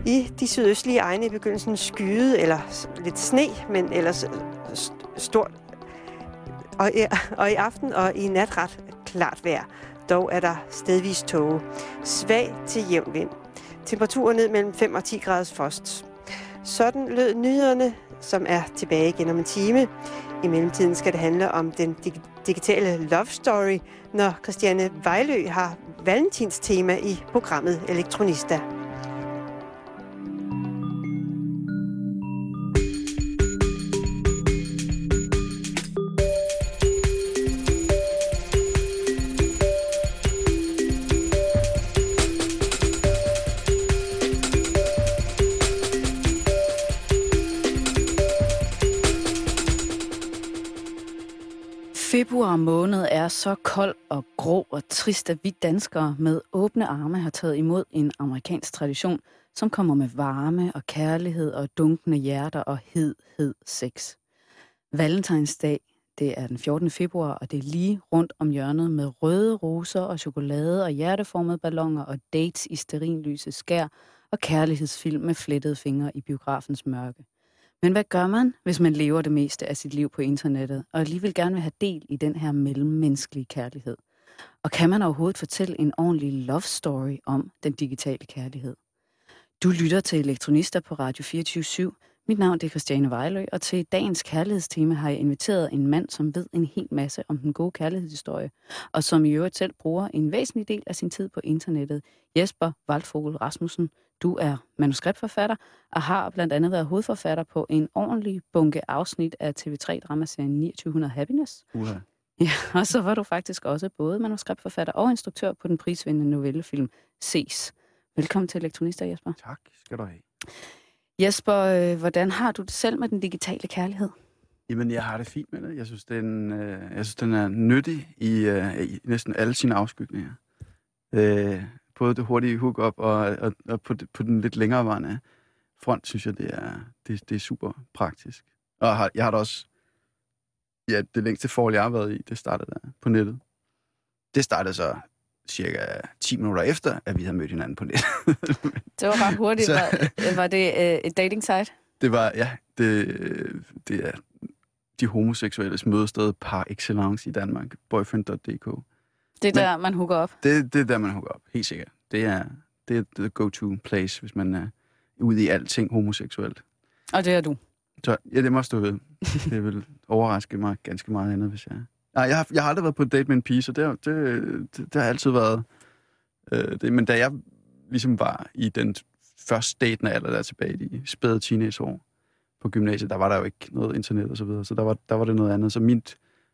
I de sydøstlige egne i begyndelsen skyede eller lidt sne, men ellers stort. Og i aften og i nat ret klart vejr. Dog er der stedvis tåge. Svag til jævn vind. Temperaturen ned mellem 5 og 10 graders frost. Sådan lød nyhederne, som er tilbage igen om en time. I mellemtiden skal det handle om den digitale love story, når Christiane Vejlø har valentins tema i programmet Elektronista. Februar måned er så kold og grå og trist, at vi danskere med åbne arme har taget imod en amerikansk tradition, som kommer med varme og kærlighed og dunkende hjerter og hed sex. Valentinsdag, det er den 14. februar, og det er lige rundt om hjørnet med røde roser og chokolade og hjerteformede balloner og dates i stearinlyse skær og kærlighedsfilm med flettede fingre i biografens mørke. Men hvad gør man, hvis man lever det meste af sit liv på internettet, og alligevel gerne vil have del i den her mellemmenneskelige kærlighed? Og kan man overhovedet fortælle en ordentlig love story om den digitale kærlighed? Du lytter til Elektronista på Radio 24/7. Mit navn er Christiane Vejlø, og til dagens kærlighedstema har jeg inviteret en mand, som ved en hel masse om den gode kærlighedshistorie, og som i øvrigt selv bruger en væsentlig del af sin tid på internettet. Jesper Waldvogel Rasmussen, du er manuskriptforfatter og har blandt andet været hovedforfatter på en ordentlig bunke afsnit af TV3-dramaserien 2900 Happiness. Ja, og så var du faktisk også både manuskriptforfatter og instruktør på den prisvindende novellefilm Ses. Velkommen til Elektronista, Jesper. Tak skal du have. Jesper, hvordan har du det selv med den digitale kærlighed? Jamen, jeg har det fint med det. Jeg synes, den er nyttig i næsten alle sine afskygninger. Både det hurtige hook-up og på den lidt længerevarende front, synes jeg, det er super praktisk. Og jeg har da også... Ja, det længste forhold, jeg har været i, det startede der på nettet. Det startede så cirka 10 minutter efter, at vi havde mødt hinanden på nettet. Det var ret hurtigt. Var det et dating site? Det var, ja. Det er de homoseksuelles mødested par excellence i Danmark. Boyfriend.dk. Det er der, man hooker op? Det er der, man hooker op. Helt sikkert. Det er the go-to place, hvis man er ude i alting homoseksuelt. Og det er du? Så, ja, det må stå ved. Det vil overraske mig ganske meget andet, hvis jeg... Nej, jeg har aldrig været på et date med en pige, så det har altid været... det. Men da jeg ligesom var i den første datende alder, der tilbage i de spæde teenageår på gymnasiet, der var der jo ikke noget internet og så videre, så der var det noget andet. Så min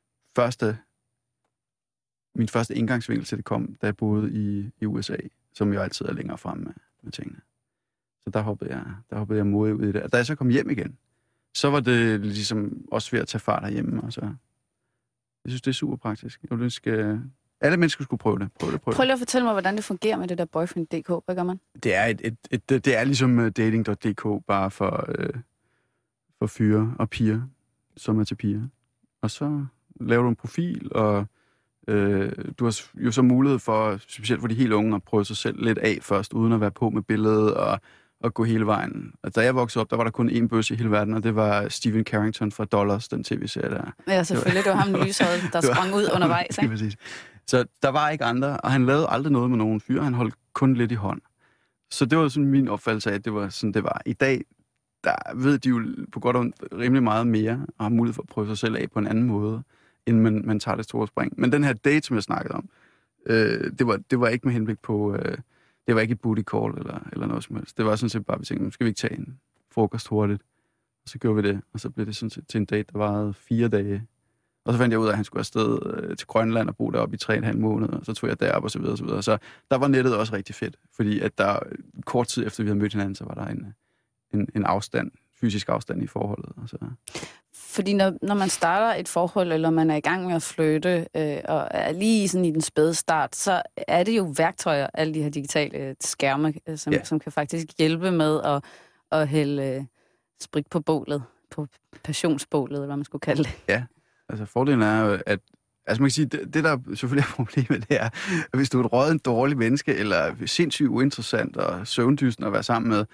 første indgangsvinkel til det kom, da jeg boede i USA, som jo altid er længere fremme med tingene. Så der hoppede jeg modigt ud i det. Og da jeg så kom hjem igen, så var det ligesom også ved at tage fart herhjemme, og så... Jeg synes, det er super praktisk. Jeg vil ønske, alle mennesker skulle prøve det. Prøv lige at fortælle mig, hvordan det fungerer med det der boyfriend.dk. Hvad gør man? Det er ligesom dating.dk, bare for fyre og piger, som er til piger. Og så laver du en profil, og du har jo så mulighed for, specielt for de helt unge, at prøve sig selv lidt af først, uden at være på med billedet og gå hele vejen. Og da jeg voksede op, der var der kun én bøsse i hele verden, og det var Stephen Carrington fra Dollars, den tv-serie der. Ja, selvfølgelig. Det var ham lyshåret, der sprang ud undervejs, ikke? Præcis. Så der var ikke andre, og han lavede aldrig noget med nogen fyre. Han holdt kun lidt i hånd. Så det var sådan min opfattelse af, at det var sådan, det var. I dag, der ved de jo på godt og rimelig meget mere, og har mulighed for at prøve sig selv af på en anden måde, end man tager det store spring. Men den her date, som jeg snakkede om, det var ikke med henblik på... Det var ikke et booty call eller noget som helst. Det var sådan set bare, vi tænkte, skal vi ikke tage en frokost hurtigt? Og så gjorde vi det, og så blev det sådan set til en date, der varede 4 dage. Og så fandt jeg ud af, at han skulle afsted til Grønland og bo deroppe i 3,5 måneder, og så tog jeg derop og så videre og så videre. Så der var nettet også rigtig fedt, fordi at der kort tid efter, vi havde mødt hinanden, så var der en afstand, fysisk afstand i forholdet. Og så. Fordi når man starter et forhold, eller man er i gang med at flytte, og er lige sådan i den spæde start, så er det jo værktøjer, alle de her digitale skærme, som kan faktisk hjælpe med at hælde sprit på bålet, på passionsbålet, eller hvad man skulle kalde det. Ja, altså fordelen er jo, at altså man kan sige, det der selvfølgelig er problemet, det er, at hvis du er et rådent dårligt menneske, eller sindssygt uinteressant og søvndysten at være sammen med,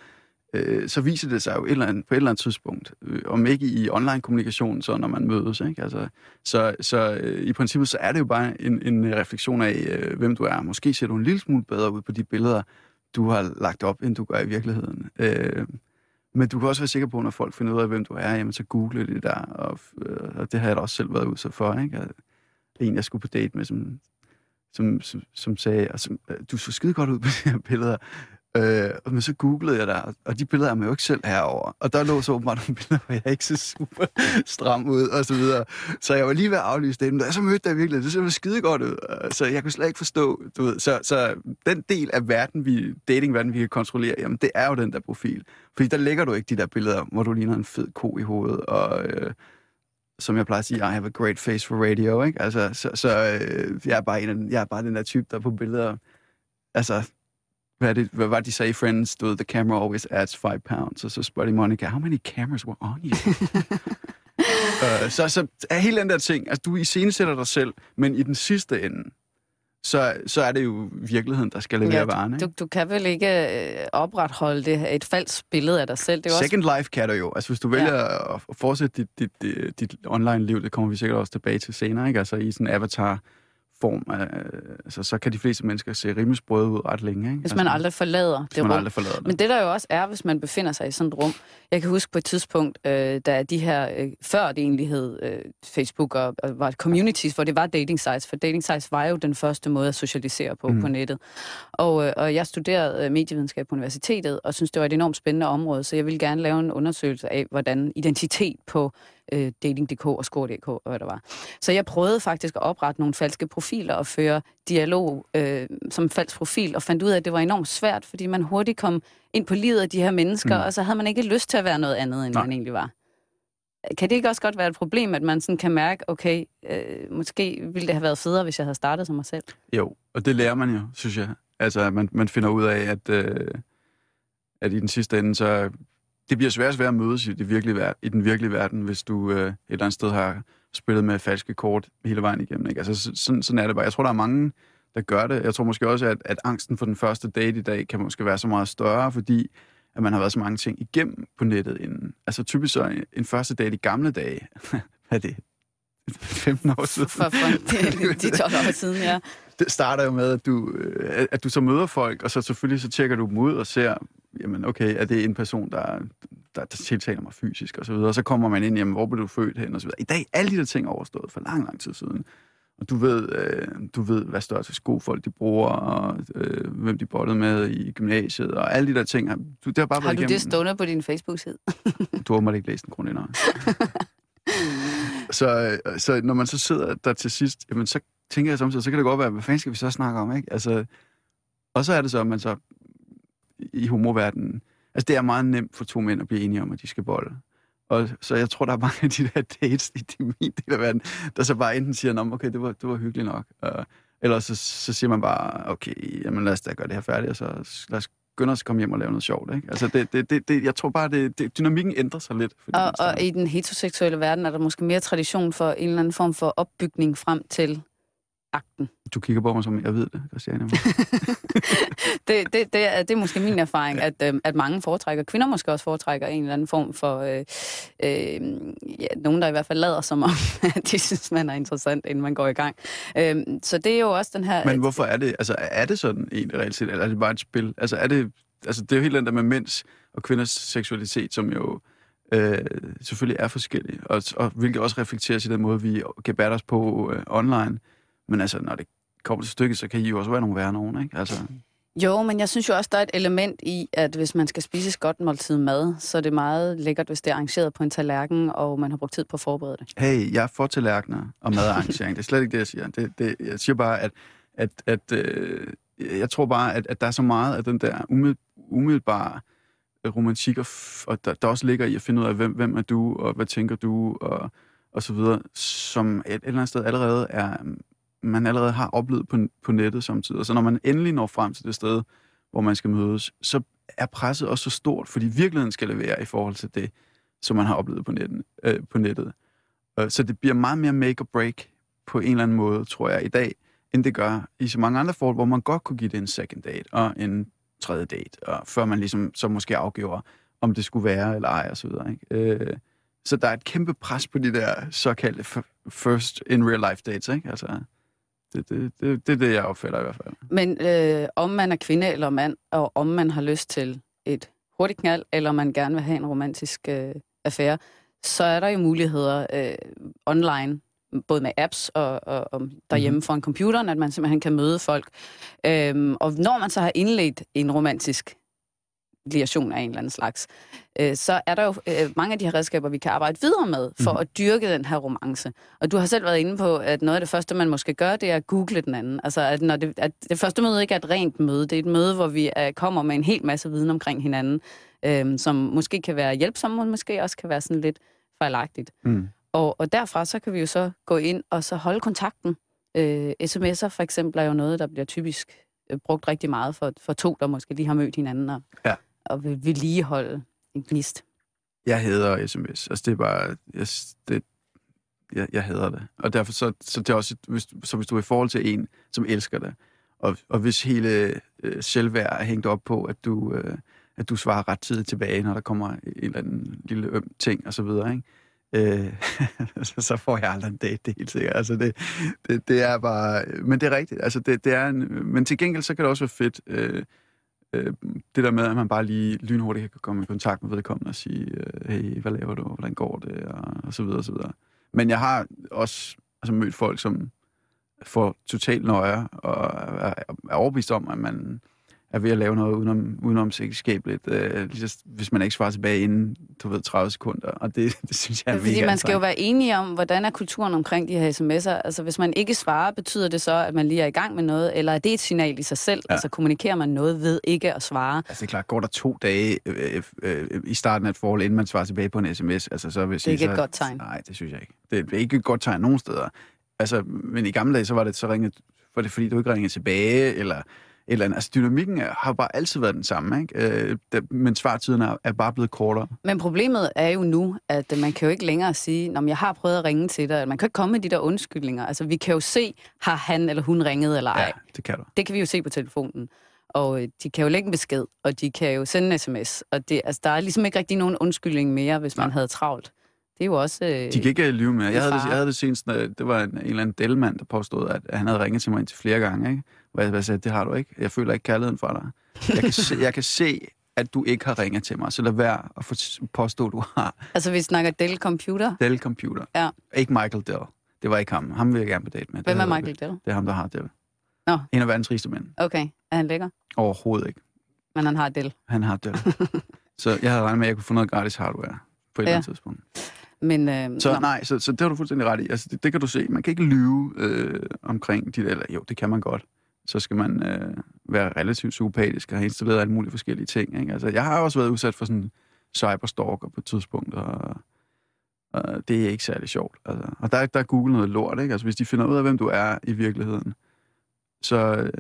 så viser det sig jo på et eller andet tidspunkt, om ikke i online kommunikation, så når man mødes, ikke? Altså, så i princippet så er det jo bare en refleksion af, hvem du er. Måske ser du en lille smule bedre ud på de billeder, du har lagt op, end du gør i virkeligheden. Men du kan også være sikker på, når folk finder ud af, hvem du er, jamen så google det der, og det har jeg da også selv været udsat for, ikke? En, jeg skulle på date med, som sagde, du så skide godt ud på de her billeder. Men så googlede jeg der, og de billeder er man jo ikke selv herover. Og der lå så åbenbart nogle billeder, hvor jeg ikke så super stram ud, og så videre. Så jeg var lige ved at aflyse det, men da jeg så mødte dig virkelig, det så skide godt ud. Så jeg kunne slet ikke forstå, du ved. Så den del af datingverden, vi kan kontrollere, jamen det er jo den der profil. Fordi der lægger du ikke de der billeder, hvor du ligner en fed ko i hovedet, og som jeg plejer at sige, I have a great face for radio, ikke? Altså, jeg er bare den der type, der på billeder, altså, hvad var de sagde i Friends? The camera always adds 5 pounds. Og så spørger de Monica, how many cameras were on you? Så er hele den der ting, altså du iscenesætter dig selv, men i den sidste ende, så er det jo virkeligheden, der skal levere varen. Du kan vel ikke opretholde et falsk billede af dig selv? Det er Second også... life kan du jo. Altså hvis du vælger at fortsætte dit online-liv, det kommer vi sikkert også tilbage til senere, ikke? Altså i sådan en avatar form, så kan de fleste mennesker se rimelig sprøde ud ret længe. Ikke? Hvis man aldrig forlader det rum. Men det der jo også er, hvis man befinder sig i sådan et rum. Jeg kan huske på et tidspunkt, da de her, før det egentlig hed Facebook og var communities, hvor det var dating sites, for dating sites var jo den første måde at socialisere på nettet. Og jeg studerede medievidenskab på universitetet, og synes det var et enormt spændende område, så jeg ville gerne lave en undersøgelse af, hvordan identitet på dating.dk og score.dk og hvad der var. Så jeg prøvede faktisk at oprette nogle falske profiler og føre dialog som falsk profil, og fandt ud af, at det var enormt svært, fordi man hurtigt kom ind på livet af de her mennesker, og så havde man ikke lyst til at være noget andet, end man egentlig var. Kan det ikke også godt være et problem, at man sådan kan mærke, okay, måske ville det have været federe, hvis jeg havde startet som mig selv? Jo, og det lærer man jo, synes jeg. Altså, man finder ud af, at i den sidste ende, så det bliver svært at mødes i den virkelige verden, hvis du et eller andet sted har spillet med falske kort hele vejen igennem. Ikke? Altså, sådan er det bare. Jeg tror, der er mange, der gør det. Jeg tror måske også, at angsten for den første date i dag kan måske være så meget større, fordi at man har været så mange ting igennem på nettet inden. Altså typisk så en første date i gamle dage. Hvad er det? 15 år siden? For de 12 år siden, ja. Det starter jo med, at du så møder folk, og så selvfølgelig så tjekker du dem ud og ser, jamen okay, er det en person, der tiltaler mig fysisk, og så videre. Og så kommer man ind, jamen, hvor blev du født hen, og så videre. I dag, alle de der ting er overstået for lang tid siden. Og du ved, hvad størrelse sko folk de bruger, og hvem de bollede med i gymnasiet, og alle de der ting. Det har bare været igennem. Det stående på din Facebook-side? Du har ikke læst den grundigt. Så når man så sidder der til sidst, jamen, så tænker jeg samtidig, så kan det godt være, hvad fanden skal vi så snakke om, ikke? Altså, og så er det så, at man så i homoverdenen, altså det er meget nemt for to mænd at blive enige om, at de skal bolle. Og så jeg tror, der er mange af de der dates i min del af verden, der så bare enten siger, okay, det var hyggeligt nok. Eller så siger man bare, okay, jamen lad os da gøre det her færdigt, og så lad os skynde os at komme hjem og lave noget sjovt. Ikke? Altså jeg tror bare, dynamikken ændrer sig lidt. Og i den heteroseksuelle verden er der måske mere tradition for en eller anden form for opbygning frem til akten. Du kigger på mig som, jeg ved det, Christiane. det er måske min erfaring, at mange foretrækker, kvinder måske også foretrækker en eller anden form for, nogen der i hvert fald lader som om, at de synes, man er interessant, inden man går i gang. Så det er jo også den her... Men hvorfor er det, altså er det sådan egentlig reelt set, eller er det bare et spil? Altså det er jo helt den der med mænds og kvinders seksualitet, som jo selvfølgelig er forskellige, og hvilket også reflekteres i den måde, vi gebærer os på online. Men altså, når det kommer til stykket, så kan I jo også være nogle værre nogen, ikke? Altså... Jo, men jeg synes jo også, der er et element i, at hvis man skal spise et godt måltid mad, så er det meget lækkert, hvis det er arrangeret på en tallerken, og man har brugt tid på at forberede det. Hey, jeg er for tallerkener og madarrangering. Det er slet ikke det, jeg siger. Jeg siger bare, at jeg tror bare, at der er så meget af den der umiddelbare romantik, og der også ligger i at finde ud af, hvem er du, og hvad tænker du, og så videre, som et eller andet sted man allerede har oplevet på nettet samtidig. Så når man endelig når frem til det sted, hvor man skal mødes, så er presset også så stort, fordi virkeligheden skal levere i forhold til det, som man har oplevet på nettet. Så det bliver meget mere make or break på en eller anden måde, tror jeg, i dag, end det gør i så mange andre forhold, hvor man godt kunne give det en second date og en tredje date, og før man ligesom så måske afgiver, om det skulle være eller ej, og så videre, ikke? Så der er et kæmpe pres på de der såkaldte first in real life dates, ikke? Altså, det er det, jeg opfatter i hvert fald. Men om man er kvinde eller mand, og om man har lyst til et hurtigt knald, eller man gerne vil have en romantisk affære, så er der jo muligheder online, både med apps og derhjemme foran computeren, at man simpelthen kan møde folk. Og når man så har indledt en romantisk liation af en eller anden slags, så er der jo mange af de her redskaber, vi kan arbejde videre med, for at dyrke den her romance. Og du har selv været inde på, at noget af det første, man måske gør, det er at google den anden. Altså, at det første møde ikke er et rent møde, det er et møde, hvor vi kommer med en hel masse viden omkring hinanden, som måske kan være hjælpsomme, og måske også kan være sådan lidt fejlagtigt. Og derfra, så kan vi jo så gå ind og så holde kontakten. SMS'er for eksempel er jo noget, der bliver typisk brugt rigtig meget for to, der måske lige har mødt hinanden og vil vedligeholde en gnist. Jeg hader sms. Altså det er bare... Jeg hader det. Og derfor så det er også... Hvis du er i forhold til en, som elsker det, og hvis hele selvværd er hængt op på, at du svarer ret tidligt tilbage, når der kommer en eller anden lille øm ting, og så videre, ikke? Så får jeg aldrig en date, det er helt sikkert. Altså det er bare... Men det er rigtigt. Altså det er men til gengæld, så kan det også være fedt, det der med, at man bare lige lynhurtigt kan komme i kontakt med vedkommende og sige, hey, hvad laver du, hvordan går det, og så videre, og så videre. Men jeg har også mødt folk, som får totalt nøje, og er overbevist om, at man er ved at lave noget udenom ægteskabeligt, hvis man ikke svarer tilbage inden, 30 sekunder. Og det synes jeg er mega. Fordi man skal jo være enige om, hvordan er kulturen omkring de her sms'er. Altså, hvis man ikke svarer, betyder det så, at man lige er i gang med noget, eller er det et signal i sig selv? Ja. Altså, kommunikerer man noget ved ikke at svare? Altså, det er klart, går der 2 dage i starten af et forhold, inden man svarer tilbage på en sms, altså, så vil jeg sige... Det er ikke et godt tegn. Nej, det synes jeg ikke. Det er ikke et godt tegn nogen steder. Altså, men i gamle dage, så var det fordi du ikke ringede tilbage, eller andet. Altså, dynamikken har bare altid været den samme, ikke? Men svartiden er bare blevet kortere. Men problemet er jo nu, at man kan jo ikke længere sige, jeg har prøvet at ringe til dig. Man kan ikke komme med de der undskyldninger. Altså, vi kan jo se, har han eller hun ringet eller ej. Ja, det kan du. Det kan vi jo se på telefonen. Og de kan jo lægge en besked, og de kan jo sende en sms. Og der er ligesom ikke rigtig nogen undskyldning mere, hvis man havde travlt. Det er jo også... De kan ikke lyve mere. Jeg havde det senest, det var en eller anden delmand, der påstod, at han havde ringet til mig indtil flere gange, ikke? Hvor jeg sagde, det har du ikke. Jeg føler ikke kærligheden for dig. Jeg kan se, at du ikke har ringet til mig, så lad være at påstå, at du har. Altså, vi snakker Dell Computer? Dell Computer. Ja. Ikke Michael Dell. Det var ikke ham. Ham vil jeg gerne på date med. Hvem er Michael Dell? Det er ham, der har Dell. Nå. En af verdens rigeste mænd. Okay. Er han lækker? Overhovedet ikke. Men han har Dell? Han har Dell. Så jeg havde regnet med, at jeg kunne få noget gratis hardware på et eller andet tidspunkt. Men, så det har du fuldstændig ret i. Altså, det kan du se. Man kan ikke lyve omkring dit, eller jo, det kan man godt. Så skal man være relativt psykopatisk og have installeret alle mulige forskellige ting. Ikke? Altså, jeg har også været udsat for sådan cyberstalker på et tidspunkt, og det er ikke særlig sjovt. Altså. Og der er Google noget lort, ikke? Altså, hvis de finder ud af, hvem du er i virkeligheden, så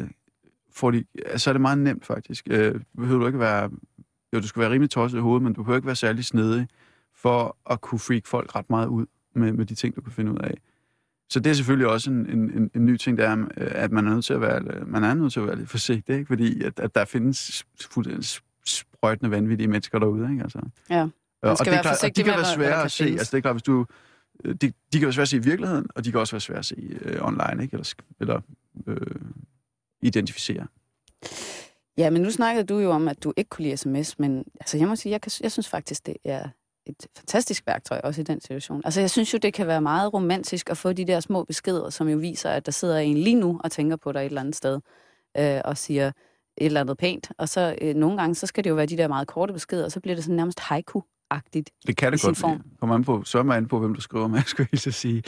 er det meget nemt, faktisk. Behøver du ikke være... Jo, du skal være rimelig tosset i hovedet, men du behøver ikke være særlig snedig for at kunne freak folk ret meget ud med de ting, du kan finde ud af. Så det er selvfølgelig også en ny ting, der er, at man er nødt til at være lidt forsigtig, ikke? Fordi at der findes fuldstændig sprøjtende vanvittige mennesker derude, ikke? Altså. Ja, man skal være forsigtig med, hvad der kan se. Altså, det er klart, hvis du... De kan være svære at se i virkeligheden, og de kan også være svære at se online, ikke? Eller identificere. Ja, men nu snakkede du jo om, at du ikke kunne lide sms, men altså, jeg må sige, jeg synes faktisk, det er et fantastisk værktøj, også i den situation. Altså, jeg synes jo, det kan være meget romantisk at få de der små beskeder, som jo viser, at der sidder en lige nu og tænker på dig et eller andet sted, og siger et eller andet pænt. Og så nogle gange, så skal det jo være de der meget korte beskeder, og så bliver det sådan nærmest haiku-agtigt. Det kan det godt. Kommer an på, hvem du skriver med, skulle jeg så sige.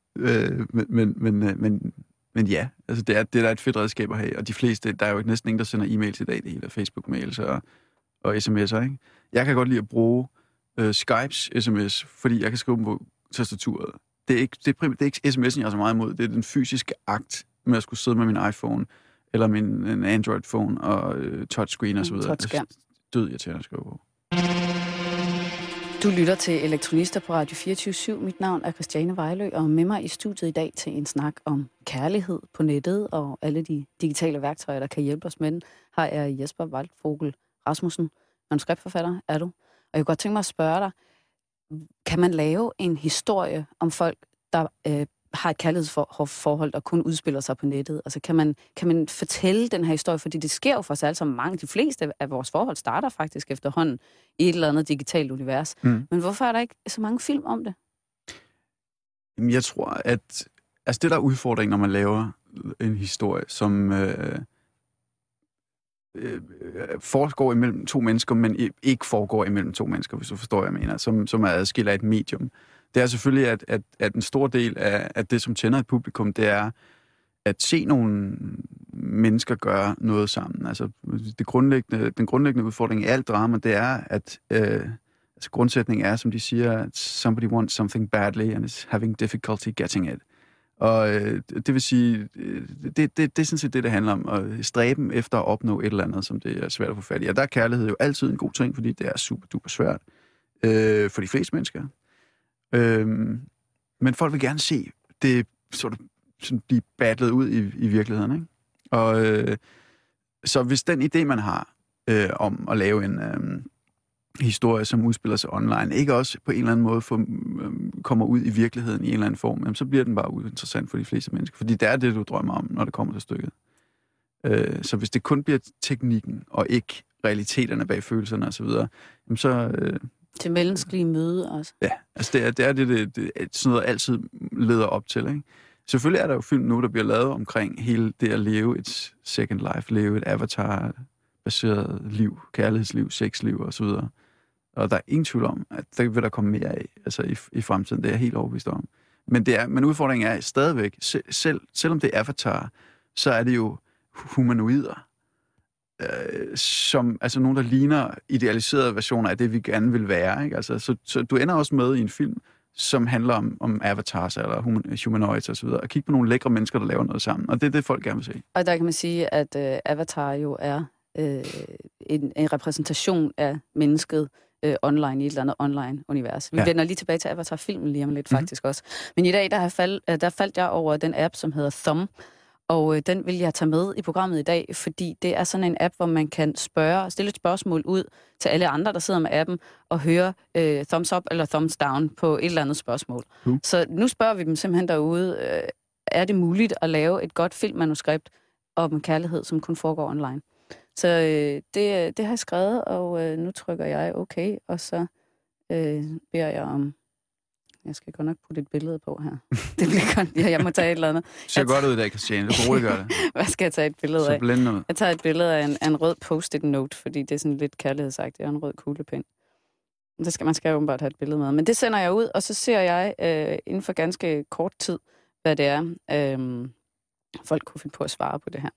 Men ja, altså det er der et fedt redskab at have, og de fleste, der er jo næsten ingen, der sender e-mails i dag, det hele er Facebook-mails og sms'er, ikke? Jeg kan godt lide at bruge Skypes sms, fordi jeg kan skrive dem på tastaturet. Det er ikke sms'en, jeg er så meget imod, det er den fysiske akt med at skulle sidde med min iPhone, eller min Android-phone og touchscreen og så videre. Død irriterende at skrive på. Du lytter til Elektronister på Radio 24/7. Mit navn er Christiane Vejlø, og med mig i studiet i dag til en snak om kærlighed på nettet og alle de digitale værktøjer, der kan hjælpe os med den, har jeg Jesper Waldvogel Rasmussen, manuskriptforfatter er du, jeg kunne godt tænke mig at spørge dig, kan man lave en historie om folk, der har et kærlighedsforhold, der kun udspiller sig på nettet? Altså kan man fortælle den her historie? Fordi det sker jo for os alle sammen mange. De fleste af vores forhold starter faktisk efterhånden i et eller andet digitalt univers. Men hvorfor er der ikke så mange film om det? Jeg tror, at det der er udfordringen, når man laver en historie, som foregår imellem to mennesker, men ikke foregår imellem to mennesker, hvis du forstår, hvad jeg mener, som er adskilt af et medium. Det er selvfølgelig, at en stor del af det, som tænder et publikum, det er at se nogle mennesker gøre noget sammen. Altså, den grundlæggende udfordring i alt drama, det er, at grundsætningen er, som de siger, at somebody wants something badly and is having difficulty getting it. Og det vil sige, det er sådan set det handler om, at stræben efter at opnå et eller andet, som det er svært at få fat i. Og der er kærlighed jo altid en god ting, fordi det er super duper svært for de fleste mennesker. Men folk vil gerne se det sådan blive battlet ud i virkeligheden, ikke? Og så hvis den idé, man har om at lave en historie, som udspiller sig online, ikke også på en eller anden måde kommer ud i virkeligheden i en eller anden form, jamen, så bliver den bare uinteressant for de fleste mennesker. Fordi det er det, du drømmer om, når det kommer til stykket. Så hvis det kun bliver teknikken, og ikke realiteterne bag følelserne osv., jamen så... til menneskelige møde også. Ja, altså det er sådan noget altid leder op til, ikke? Selvfølgelig er der jo film nu, der bliver lavet omkring hele det at leve et second life, leve et avatar-baseret liv, kærlighedsliv, sexliv osv. Og der er ingen tvivl om, at der vil der komme mere af altså i fremtiden. Det er jeg helt overbevist om. Men udfordringen er stadigvæk, selvom det er avatar, så er det jo humanoider, som altså nogen, der ligner idealiserede versioner af det, vi gerne vil være. Ikke? Altså, så du ender også med i en film, som handler om avatars eller humanoids og så videre, og kigge på nogle lækre mennesker, der laver noget sammen. Og det er det, folk gerne vil se. Og der kan man sige, at Avatar jo er en repræsentation af mennesket online i et eller andet online-univers. Vi vender lige tilbage til Avatar-filmen lige om lidt faktisk også. Men i dag, der faldt jeg over den app, som hedder Thumb, og den vil jeg tage med i programmet i dag, fordi det er sådan en app, hvor man kan stille et spørgsmål ud til alle andre, der sidder med appen, og høre thumbs up eller thumbs down på et eller andet spørgsmål. Så nu spørger vi dem simpelthen derude, er det muligt at lave et godt filmmanuskript om kærlighed, som kun foregår online? Så det har jeg skrevet, og nu trykker jeg okay, og så beder jeg om... Jeg skal godt nok putte et billede på her. Det bliver godt. Ja, jeg må tage et eller andet. Det ser godt ud i dag, Christiane. Du kan roligt gøre det. Hvad skal jeg tage et billede af? Så blændende. Jeg tager et billede af en rød post-it note, fordi det er sådan lidt kærlighedsagtigt, og en rød kuglepen. Man skal jo åbenbart have et billede med. Men det sender jeg ud, og så ser jeg inden for ganske kort tid, hvad det er. Folk kunne finde på at svare på det her.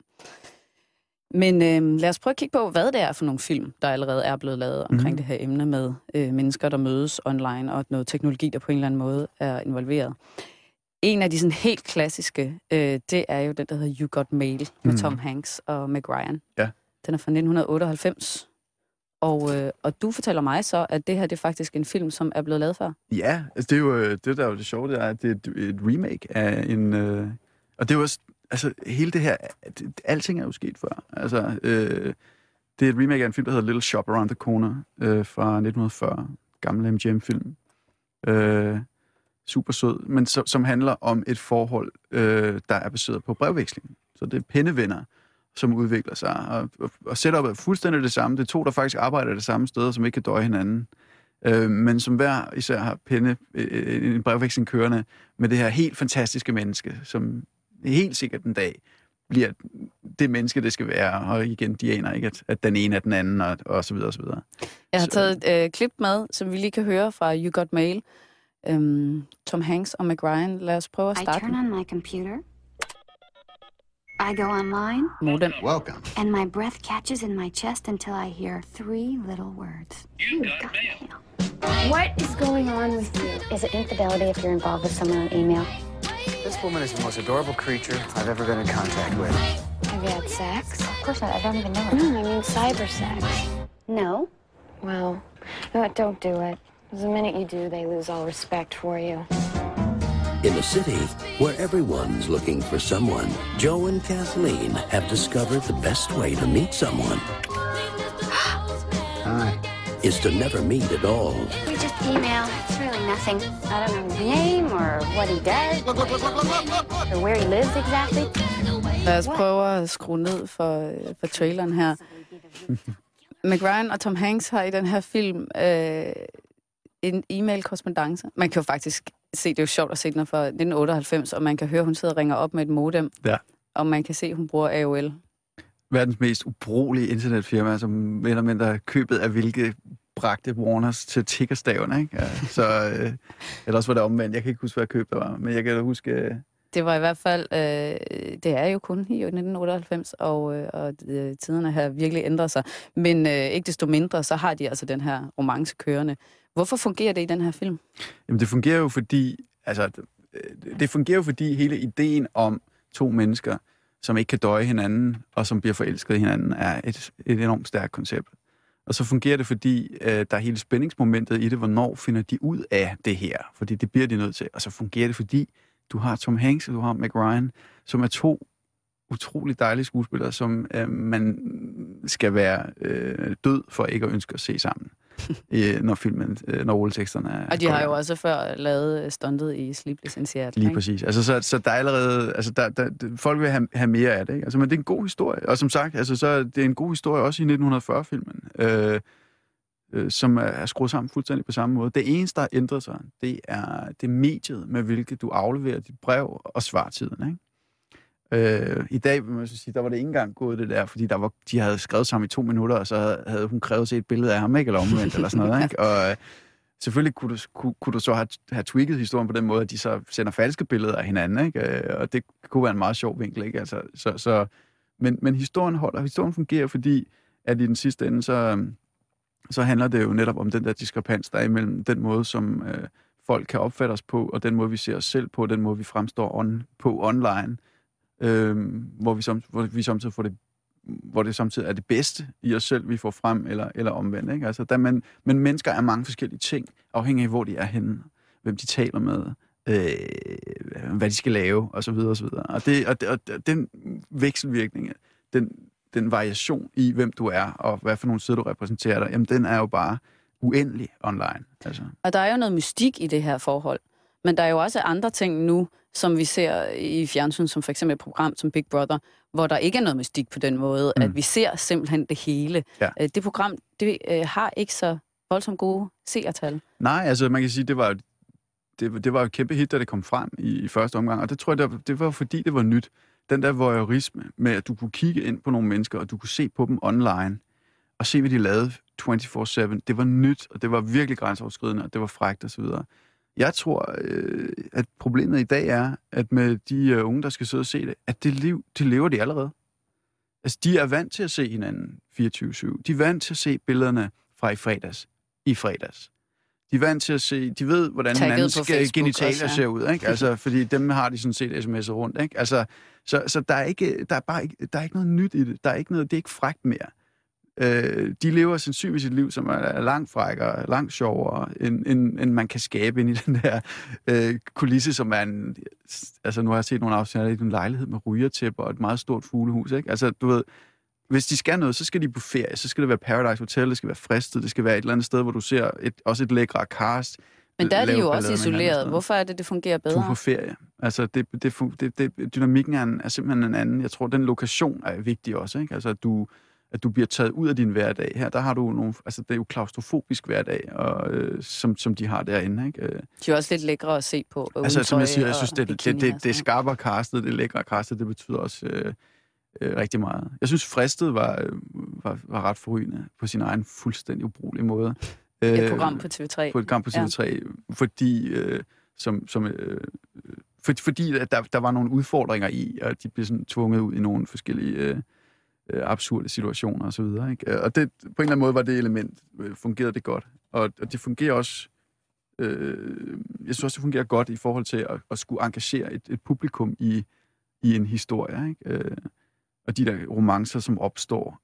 Men lad os prøve at kigge på, hvad det er for nogle film, der allerede er blevet lavet omkring det her emne med mennesker, der mødes online, og noget teknologi, der på en eller anden måde er involveret. En af de sådan helt klassiske, det er jo den, der hedder You Got Mail, med Tom Hanks og Meg Ryan. Ja. Den er fra 1998. Og du fortæller mig så, at det her det er faktisk en film, som er blevet lavet før. Ja, altså det er jo det, der er jo det sjove, det er, at det er et remake af en... og det er jo også... Altså, hele det her... Alting er jo sket før. Altså, det er et remake af en film, der hedder Little Shop Around the Corner fra 1940. Gammel MGM-film. Super sød, men som handler om et forhold, der er baseret på brevveksling. Så det er pennevenner, som udvikler sig. Og setup er fuldstændig det samme. Det er to, der faktisk arbejder det samme sted, som ikke kan døje hinanden. Men som hver især har en brevveksling kørende med det her helt fantastiske menneske, som helt sikkert en dag bliver det menneske, det skal være. Og igen, de aner ikke, at den ene er den anden, og så videre, og så videre. Jeg har taget et klip med, som vi lige kan høre fra You Got Mail. Tom Hanks og Meg Ryan. Lad os prøve at starte. I turn on my computer. I go online. Modem. Welcome. And my breath catches in my chest until I hear 3 little words. You got mail. What is going on with you? Is it infidelity if you're involved with someone on email? This woman is the most adorable creature I've ever been in contact with. Have you had sex? Of course not. I don't even know her. No, I mean cyber sex. No? Well, no, don't do it. The minute you do, they lose all respect for you. In a city where everyone's looking for someone, Joe and Kathleen have discovered the best way to meet someone. Hi. is to never meet at all. We just email. It's really nothing. I don't know his name or what he does or where he lives exactly. Lad os prøve at skrue ned for traileren her. Meg Ryan og Tom Hanks har i den her film en e-mail-korrespondance. Man kan jo faktisk se, det er jo sjovt at se den fra 1998, og man kan høre, hun sidder og ringer op med et modem. Ja. Og man kan se, hun bruger AOL. Verdens mest ubrugelige internetfirma, som mere eller mindre købet af hvilke bragte Warners til tickerstaven, ikke? Ja, så ellers var det omvendt. Jeg kan ikke huske, hvad køb der var, men jeg kan da huske... Det var i hvert fald, det er jo kun i 1998, og tiderne har virkelig ændret sig. Men ikke desto mindre, så har de altså den her romance kørende. Hvorfor fungerer det i den her film? Jamen det fungerer jo fordi, hele ideen om to mennesker, som ikke kan døje hinanden, og som bliver forelsket i hinanden, er et enormt stærkt koncept. Og så fungerer det, fordi der er hele spændingsmomentet i det, hvornår finder de ud af det her, fordi det bliver de nødt til. Og så fungerer det, fordi du har Tom Hanks, og du har Meg Ryan, som er to utrolig dejlige skuespillere, som man skal være død for ikke at ønske at se sammen, når rulleteksterne er... Og de har jo også før lavet stuntet i Sleepless in Seattle. Lige præcis. Altså, så der er allerede... Altså, folk vil have mere af det, ikke? Altså, men det er en god historie. Og som sagt, altså, så det er en god historie også i 1940-filmen, som er skruet sammen fuldstændig på samme måde. Det eneste, der ændrer sig, det er det mediet, med hvilket du afleverer dit brev og svartiden, ikke? I dag, vil man så sige, der var det ikke engang gået det der, fordi de havde skrevet sammen i 2 minutter, og så havde hun krævet sig et billede af ham, ikke? Eller omvendt, eller sådan noget, ikke? Og selvfølgelig kunne du så have tweaked historien på den måde, at de så sender falske billeder af hinanden, ikke? Og det kunne være en meget sjov vinkel, ikke? Altså, men historien holder, historien fungerer, fordi at i den sidste ende, så handler det jo netop om den der diskrepans, der er imellem den måde, som folk kan opfatte os på, og den måde, vi ser os selv på, og den måde, vi fremstår på online, hvor vi samtidig får det, hvor det samtidig er det bedste i os selv, vi får frem, eller omvendt, ikke? Altså, men mennesker er mange forskellige ting, afhængig af, hvor de er henne, hvem de taler med, hvad de skal lave, og så videre, og så videre. Og den vekselvirkning, den variation i, hvem du er, og hvad for nogle sider du repræsenterer dig, jamen den er jo bare uendelig online. Altså. Og der er jo noget mystik i det her forhold. Men der er jo også andre ting nu, som vi ser i fjernsyn, som for eksempel et program som Big Brother, hvor der ikke er noget mystik på den måde, at vi ser simpelthen det hele. Ja. Det program, det har ikke så voldsomt gode seertal. Nej, altså man kan sige, det var jo et kæmpe hit, da det kom frem i første omgang, og det tror jeg, det var fordi det var nyt. Den der voyeurisme med, at du kunne kigge ind på nogle mennesker, og du kunne se på dem online, og se, hvad de lavede 24/7. Det var nyt, og det var virkelig grænseoverskridende, og det var frækt og så videre. Jeg tror, at problemet i dag er, at med de unge, der skal sidde og se det, at det lever de allerede. Altså, de er vant til at se hinanden 24/7. De er vant til at se billederne fra i fredags. De er vant til at se, de ved, hvordan hinandens genitalier ser ud, ikke? Altså, fordi dem har de sådan set sms'er rundt, ikke? Altså, så der er ikke noget nyt i det. Der er ikke noget, det er ikke frækt mere. De lever sandsynligvis et liv, som er langt frækkere, langt sjovere, end man kan skabe ind i den der kulisse, som er en... Altså, nu har jeg set nogle afsnit i en lejlighed med rygertæpper og et meget stort fuglehus, ikke? Altså, du ved, hvis de skal noget, så skal de på ferie, så skal det være Paradise Hotel, det skal være Fristet, det skal være et eller andet sted, hvor du ser også et lækre cast. Men der er de jo også isoleret. Hvorfor er det fungerer bedre? Du er på ferie. Altså, dynamikken er simpelthen en anden. Jeg tror, den lokation er vigtig også, ikke? Altså, at du bliver taget ud af din hverdag. Her, der har du nogle... Altså, det er jo klaustrofobisk hverdag, og, som de har derinde, ikke? De er også lidt lækre at se på. Altså, som jeg siger, jeg synes, det skarpere castet, det lækre castet, det betyder også rigtig meget. Jeg synes, Fristet var ret forrygende på sin egen fuldstændig ubrugelige måde. Et program på TV3. På et program på TV3, ja. Fordi at der var nogle udfordringer i, og de blev sådan tvunget ud i nogle forskellige absurde situationer og så videre, ikke? Og det, på en eller anden måde var det element, fungerede det godt. Og det fungerer også, jeg synes også, det fungerer godt i forhold til at skulle engagere et publikum i en historie, ikke? Og de der romancer, som opstår,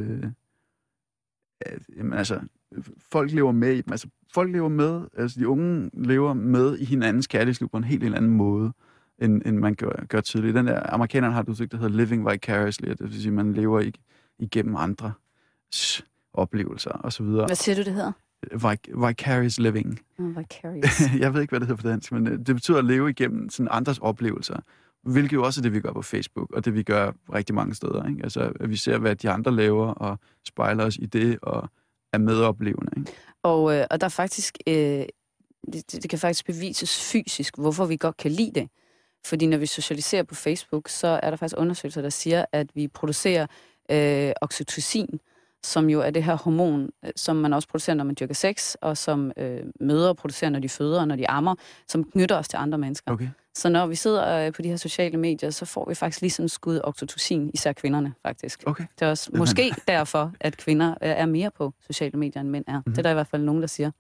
jamen altså, folk lever med i dem. Altså, folk lever med, altså de unge lever med i hinandens kærlighedsliv på en helt anden måde, end man gør tidligere. Den der, amerikanerne har et udtryk, der hedder living vicariously, det vil sige, man lever igennem andre oplevelser og så videre. Hvad siger du, det hedder? Vicarious living. Vicarious. Jeg ved ikke, hvad det hedder på dansk, men det betyder at leve igennem sådan andres oplevelser. Hvilket jo også er det, vi gør på Facebook, og det vi gør rigtig mange steder. Ikke? Altså, at vi ser, hvad de andre laver, og spejler os i det, og er medoplevende. Ikke? Og der er faktisk, det kan faktisk bevises fysisk, hvorfor vi godt kan lide det. Fordi når vi socialiserer på Facebook, så er der faktisk undersøgelser, der siger, at vi producerer oxytocin, som jo er det her hormon, som man også producerer, når man dyrker sex, og som mødre producerer, når de føder og når de ammer, som knytter os til andre mennesker. Okay. Så når vi sidder på de her sociale medier, så får vi faktisk lige sådan en skud oxytocin, især kvinderne faktisk. Okay. Det er også måske derfor, at kvinder er mere på sociale medier, end mænd er. Det er der i hvert fald nogen, der siger.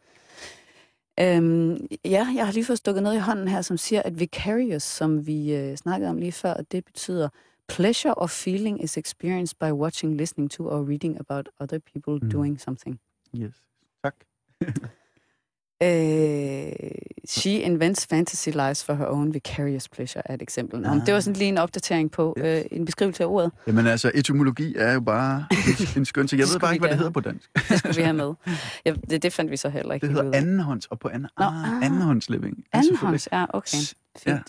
Jeg har lige fået stukket noget i hånden her, som siger, at vicarious, som vi snakkede om lige før, det betyder pleasure or feeling is experienced by watching, listening to or reading about other people doing something. Yes. Tak. She invents fantasy lives for her own vicarious pleasure, er et eksempel. Det var sådan lige en opdatering på en beskrivelse af ordet. Jamen altså, etymologi er jo bare en skøn ting. Jeg ved bare ikke, hvad det hedder på dansk. Det skulle vi have med. Ja, det fandt vi så heller ikke. Det hedder andenhånds, og på andenhåndsliving. Andenhånds, ja, okay. Fint. Ja,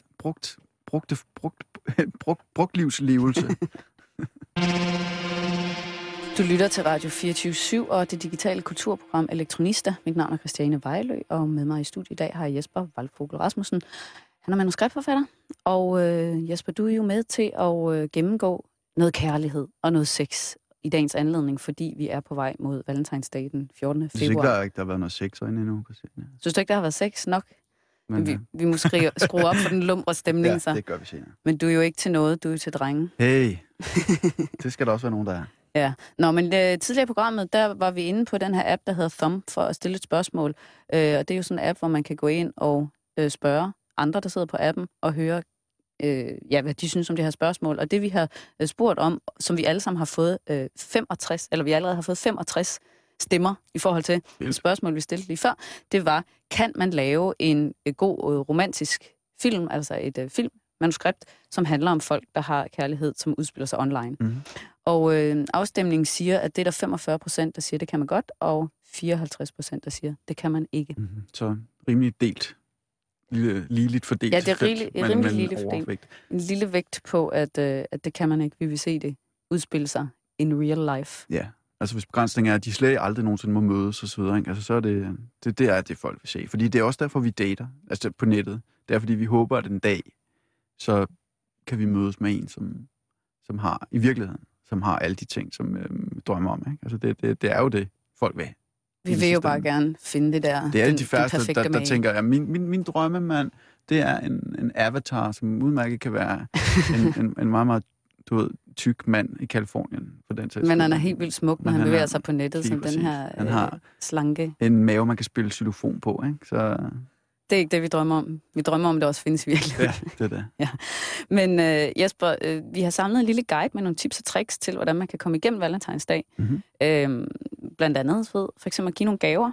brugt livslevelse. Du lytter til Radio 24/7 og det digitale kulturprogram Elektronista. Mit navn er Christiane Vejlø, og med mig i studiet i dag har jeg Jesper Waldvogel Rasmussen. Han er manuskriptforfatter, og Jesper, du er jo med til at gennemgå noget kærlighed og noget sex i dagens anledning, fordi vi er på vej mod Valentinsdag den 14. februar. Jeg synes ikke, der har været noget sex øjne endnu, Christiane. Synes du ikke, der har været sex nok? Men vi må skrue op for den lumre stemning, ja, så. det gør vi senere. Men du er jo ikke til noget, du er jo til drenge. Hey, det skal der også være nogen, der er. Ja, men tidligere i programmet, der var vi inde på den her app, der hedder Thumb, for at stille et spørgsmål. Og det er jo sådan en app, hvor man kan gå ind og spørge andre, der sidder på appen, og høre, hvad de synes om det her spørgsmål. Og det vi har spurgt om, som vi alle sammen har fået 65, eller vi allerede har fået 65 stemmer i forhold til det spørgsmål, vi stillede lige før, det var, kan man lave en god romantisk film, altså et filmmanuskript, som handler om folk, der har kærlighed, som udspiller sig online. Mm-hmm. Og afstemningen siger, at det er der 45%, der siger, det kan man godt, og 54%, der siger, det kan man ikke. Mm-hmm. Så rimelig delt. Ligeligt fordelt. Ja, det er rimelig ligeligt fordelt. En lille vægt på, at det kan man ikke. Vi vil se det udspille sig in real life. Ja, altså hvis begrænsningen er, at de slet aldrig nogensinde må mødes og så videre, ikke? Altså så er det folk vil se. Fordi det er også derfor, vi dater, altså på nettet. Det er fordi, vi håber, at en dag, så kan vi mødes med en, som har, i virkeligheden, som har alle de ting, som drømmer om. Ikke? Altså det er jo det, folk vil. Vi vil jo bare gerne finde det der. Det er de færreste, der tænker, at min drømmemand, det er en avatar, som udmærket kan være en meget, meget tyk mand i Kalifornien. På den men han er helt vildt smuk, når han bevæger sig på nettet, som den her han har slanke. En mave, man kan spille xylofon på, ikke? Så det er ikke det, vi drømmer om. Vi drømmer om, det også findes virkelig. Ja, det er det. Ja. Men Jesper, vi har samlet en lille guide med nogle tips og tricks til, hvordan man kan komme igennem Valentinsdag. Mm-hmm. Blandt andet for eksempel at give nogle gaver.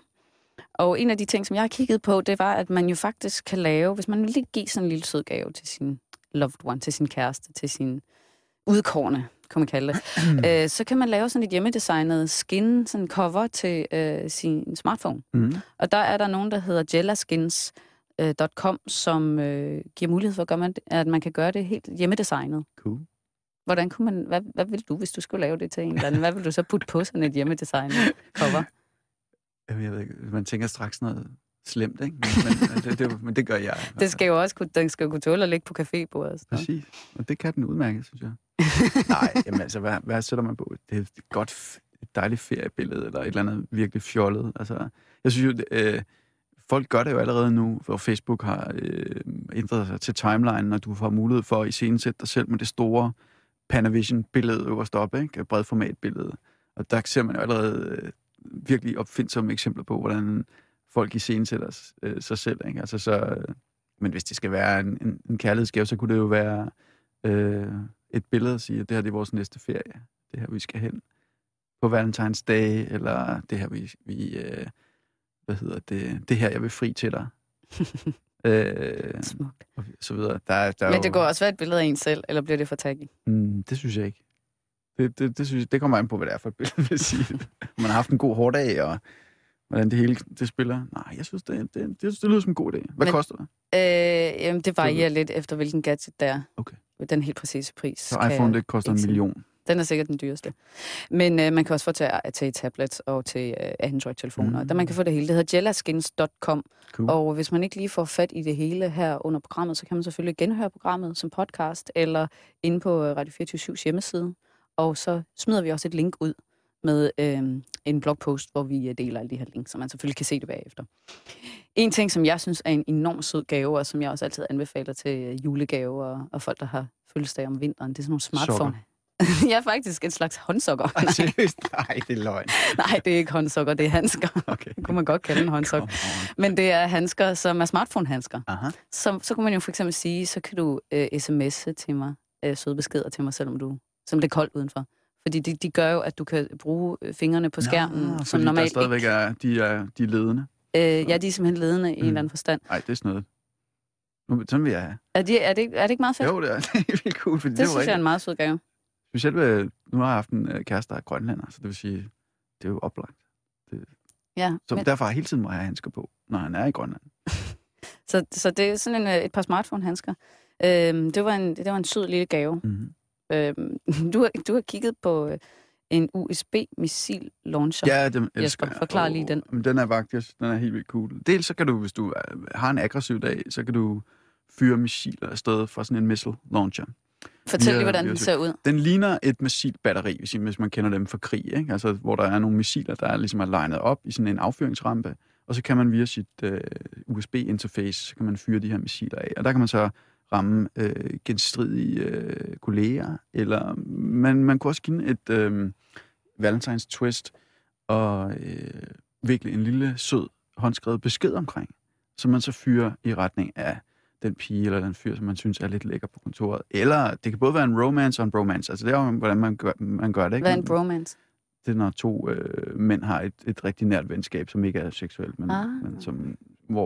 Og en af de ting, som jeg har kigget på, det var, at man jo faktisk kan lave, hvis man vil lige give sådan en lille sød gave til sin loved one, til sin kæreste, til sin udkårne, kan man kalde det, så kan man lave sådan et hjemmedesignet skin, sådan cover til sin smartphone. Mm. Og der er der nogen, der hedder jellaskins.com, som giver mulighed for, at man kan gøre det helt hjemmedesignet. Cool. Hvordan kunne man, hvad vil du, hvis du skulle lave det til en eller anden? Hvad vil du så putte på sådan et hjemmedesignet cover? Jeg ved ikke, man tænker straks noget slemt, ikke? Men det gør jeg. Det skal jo også kunne tåle at ligge på cafébordet. Præcis, og det kan den udmærket, synes jeg. Nej, jamen altså, hvad sætter man på? Det er et godt, et dejligt feriebillede, eller et eller andet virkelig fjollet. Altså, jeg synes jo, folk gør det jo allerede nu, hvor Facebook har ændret sig til timeline, og du får mulighed for at iscenesætte dig selv med det store Panavision-billede øverst op, ikke? Bredformat-billede. Og der ser man jo allerede virkelig opfindsomme eksempler på, hvordan folk iscenesætter sig selv, ikke? Altså, men hvis det skal være en kærlighedsgave, så kunne det jo være et billede og sige, at det her det er vores næste ferie. Det her, vi skal hen på Valentine's Day, eller det her, det her, jeg vil fri til dig. Smukt. Og så videre. Men det går også være et billede af en selv, eller bliver det for taggy? Det synes jeg ikke. Det synes jeg, det kommer an på, hvad det er for et billede, vil sige. Man har haft en god hårdag, og hvordan det hele det spiller. Nej, jeg synes, det lyder som en god idé. Hvad koster det? Jamen, det varierer lidt efter, hvilken gadget der er. Okay. Den helt præcise pris. Så iPhone, det koster 1 million. Den er sikkert den dyreste. Men man kan også få til tablets og til Android-telefoner. Der man kan få det hele. Det hedder jellaskins.com. Cool. Og hvis man ikke lige får fat i det hele her under programmet, så kan man selvfølgelig genhøre programmet som podcast, eller inde på Radio 24/7's hjemmeside. Og så smider vi også et link ud med en blogpost, hvor vi deler alle de her links, så man selvfølgelig kan se det bagefter. En ting, som jeg synes er en enorm sød gave, og som jeg også altid anbefaler til julegaver og folk, der har fødselsdag om vinteren, det er sådan nogle smartphone. Jeg er faktisk en slags håndsokker. Nej, det er løgn. Nej, det er ikke håndsokker, det er handsker. Okay. Det kunne man godt kalde en håndsokker. Men det er handsker, som er smartphone-handsker. Så kunne man jo for eksempel sige, så kan du sms'e til mig, søde beskeder til mig, selvom det er koldt udenfor. Fordi de gør jo, at du kan bruge fingrene på skærmen, som normalt der stadigvæk de er ledende. Ja, de er simpelthen ledende i en eller anden forstand. Nej, det er sådan noget. Sådan vil jeg have. Er det ikke meget fedt? Jo, det er helt cool. Fordi det synes jeg er en meget sød gave. Specielt nu har jeg haft en kæreste, der er grønlænder, så det vil sige, det er jo oplagt. Så derfor hele tiden må jeg have handsker på, når han er i Grønland. så det er sådan et par smartphone-handsker. Det var en sød lille gave. Mm-hmm. Du har kigget på en USB-missil-launcher. Ja, den elsker jeg. Forklar lige den. Den er helt vildt cool. Dels så kan du, hvis du har en aggressiv dag, så kan du fyre missiler afsted fra sådan en missile launcher. Fortæl lige, hvordan den ser ud. Den ligner et missilbatteri, hvis man kender dem fra krig, ikke? Altså, hvor der er nogle missiler, der ligesom er legnet op i sådan en affyringsrampe, og så kan man via sit USB-interface, så kan man fyre de her missiler af. Og der kan man så ramme genstridige kolleger, eller man kunne også give et Valentines twist og virkelig en lille sød håndskrevet besked omkring, som man så fyrer i retning af den pige eller den fyr, som man synes er lidt lækker på kontoret. Eller det kan både være en romance og en bromance. Altså det er jo, hvordan man gør det. Ikke? Hvad er en bromance? Det er, når to mænd har et rigtig nært venskab, som ikke er seksuelt, men hvor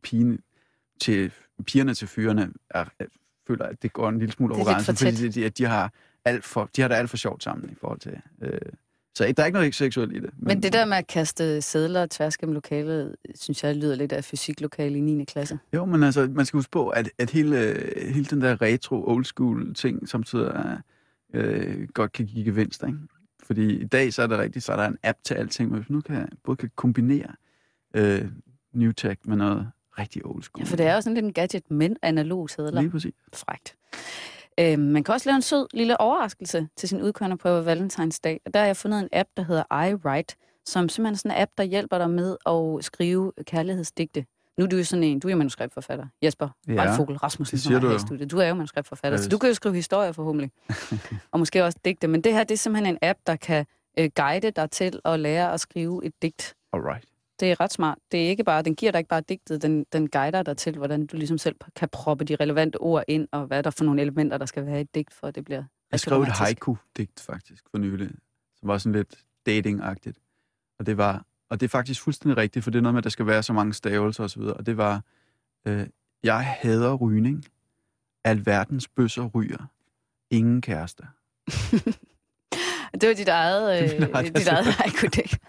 pigerne til fyrene føler, at det går en lille smule over grænsen, fordi de har det alt for sjovt sammen i forhold til... Så der er ikke noget seksuelt i det. Men det der med at kaste sedler tværs gennem lokalet, synes jeg lyder lidt af fysiklokale i 9. klasse. Jo, men altså, man skal huske på, at hele den der retro, old school ting, samtidig godt kan give gevinst, ikke? Fordi i dag, så er det rigtigt, så er der en app til alting, men hvis nu både kan kombinere new tech med noget rigtig old school. Ja, for det er jo sådan lidt en gadget, men analog sedler. Lige præcis. Frækt. Man kan også lave en sød lille overraskelse til sin udkørende på Valentinsdag. Der har jeg fundet en app, der hedder iWrite, som simpelthen er sådan en app, der hjælper dig med at skrive kærlighedsdigte. Nu er du jo sådan en, du er jo manuskriptforfatter. Jesper Vejlfogel Rasmussen, det siger du. Du er jo manuskriptforfatter, så du kan jo skrive historier forhåbentlig. Og måske også digte. Men det her, det er simpelthen en app, der kan guide dig til at lære at skrive et digt. Alright. Det er ret smart. Det er ikke bare, den giver dig ikke bare digtet, den guider dig til, hvordan du ligesom selv kan proppe de relevante ord ind, og hvad der for nogle elementer, der skal være i et digt, for at det bliver Jeg skrev et haiku-digt faktisk for nylig, som var sådan lidt dating-agtigt. Og det er faktisk fuldstændig rigtigt, for det er noget med, at der skal være så mange stavelser osv. Og det var, jeg hader rygning. Alverdens bøsser ryger. Ingen kæreste. Det var dit eget haiku-digt.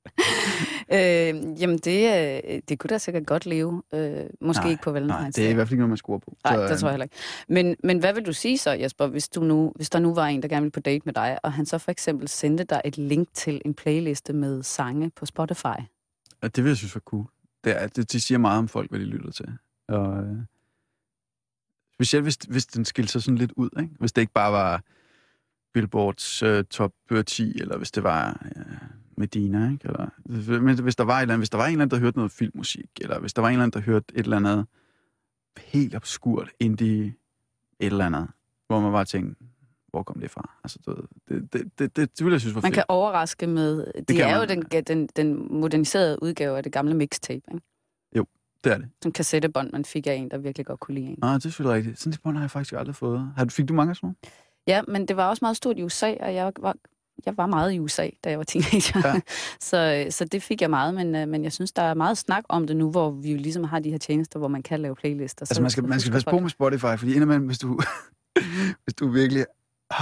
Jamen, det kunne da sikkert godt leve. Måske ikke på Valentinsdag. Nej, det er i hvert fald ikke noget, man scorer på. Nej, det tror jeg heller ikke. Men hvad vil du sige så, Jesper, hvis der nu var en, der gerne ville på date med dig, og han så for eksempel sendte dig et link til en playliste med sange på Spotify? Ja, det vil jeg synes var cool. Det siger meget om folk, hvad de lytter til. Og, specielt hvis den skilte sig sådan lidt ud, ikke? Hvis det ikke bare var Billboards top 10, eller hvis det var... Medina, ikke? Eller, hvis der var en eller anden, der hørte noget filmmusik, eller hvis der var en eller anden, der hørte et eller andet helt obskurt indie et eller andet, hvor man bare tænkte, hvor kom det fra? Altså, det vil jeg synes var fedt. Man kan overraske med, det er jo den moderniserede udgave af det gamle mixtape, ikke? Jo, det er det. Som kassettebånd, man fik af en, der virkelig godt kunne lide en. Det er selvfølgelig rigtigt. Sådan et bånd har jeg faktisk aldrig fået. Fik du mange af sådan nogle? Ja, men det var også meget stort i USA, og jeg var meget i USA, da jeg var teenager. Ja. så det fik jeg meget, men jeg synes, der er meget snak om det nu, hvor vi jo ligesom har de her tjenester, hvor man kan lave playlister. Altså man skal passe på med Spotify, fordi indimellem, hvis du virkelig har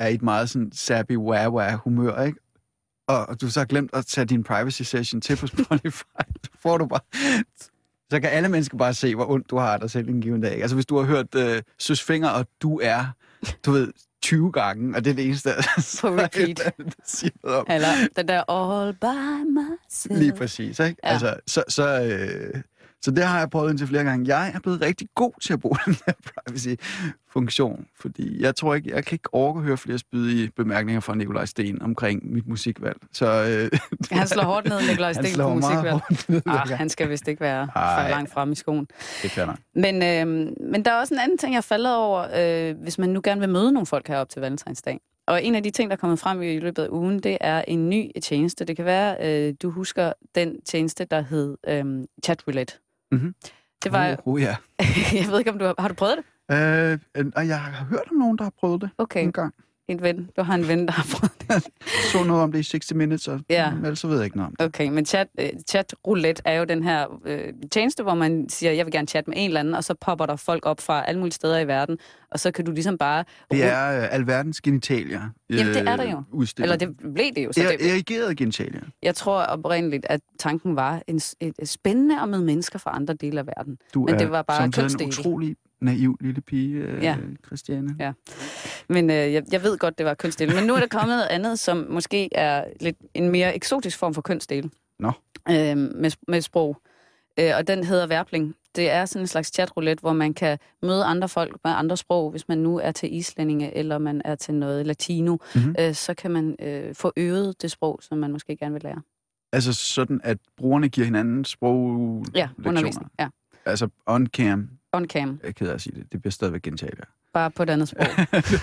er i et meget sådan sappy wah humør, ikke? Og du så har glemt at tage din privacy session til på Spotify, så får du bare... Så kan alle mennesker bare se, hvor ondt du har dig selv en given dag. Altså hvis du har hørt Søs Finger, og du ved, 20 gange, og det er det eneste, på repeat. Det siger noget om. Eller den der all by myself. Lige præcis, ikke? Ja. Altså, så det har jeg prøvet indtil flere gange. Jeg er blevet rigtig god til at bruge den her privacy-funktion, fordi jeg tror ikke, jeg kan ikke orke at høre flere spydige bemærkninger fra Nikolaj Sten omkring mit musikvalg. Så, han slår hårdt ned, Nikolaj Sten, på musikvalg. Han skal vist ikke være for langt frem i skoen. Det kan han. Men der er også en anden ting, jeg faldet over, hvis man nu gerne vil møde nogle folk herop til Valentinsdag. Og en af de ting, der er kommet frem i løbet af ugen, det er en ny tjeneste. Det kan være, du husker den tjeneste, der hed Chatroulette. Mm-hmm. Det var ja. Jeg ved ikke, om har du prøvet det? Jeg har hørt om nogen, der har prøvet det en gang. En ven. Du har en ven, der har prøvet det. Så noget om det i 60 Minutes, og ellers ved jeg ikke noget om det. Okay, men chatroulette er jo den her tjeneste, hvor man siger, jeg vil gerne chatte med en eller anden, og så popper der folk op fra alle mulige steder i verden, og så kan du ligesom bare... Det er alverdens genitalier. Jamen, det er der jo. Udstillet. Eller det blev det jo. Så erigerede genitalier. Jeg tror oprindeligt, at tanken var et spændende at møde mennesker fra andre dele af verden. Men det var bare en utrolig naiv lille pige, Christiane. Ja. Men jeg ved godt, det var kønsdele. Men nu er der kommet noget andet, som måske er lidt en mere eksotisk form for kønsdele. Nå. Med sprog. Og den hedder verbling. Det er sådan en slags chatroulette, hvor man kan møde andre folk med andre sprog. Hvis man nu er til islændinge, eller man er til noget latino, så kan man få øvet det sprog, som man måske gerne vil lære. Altså sådan, at brugerne giver hinanden sproglektioner? Ja, undervisning, ja. Altså on-cam? On-cam. Jeg er ked af at sige det. Det bliver stadigvæk genitalier. Bare på et andet sprog.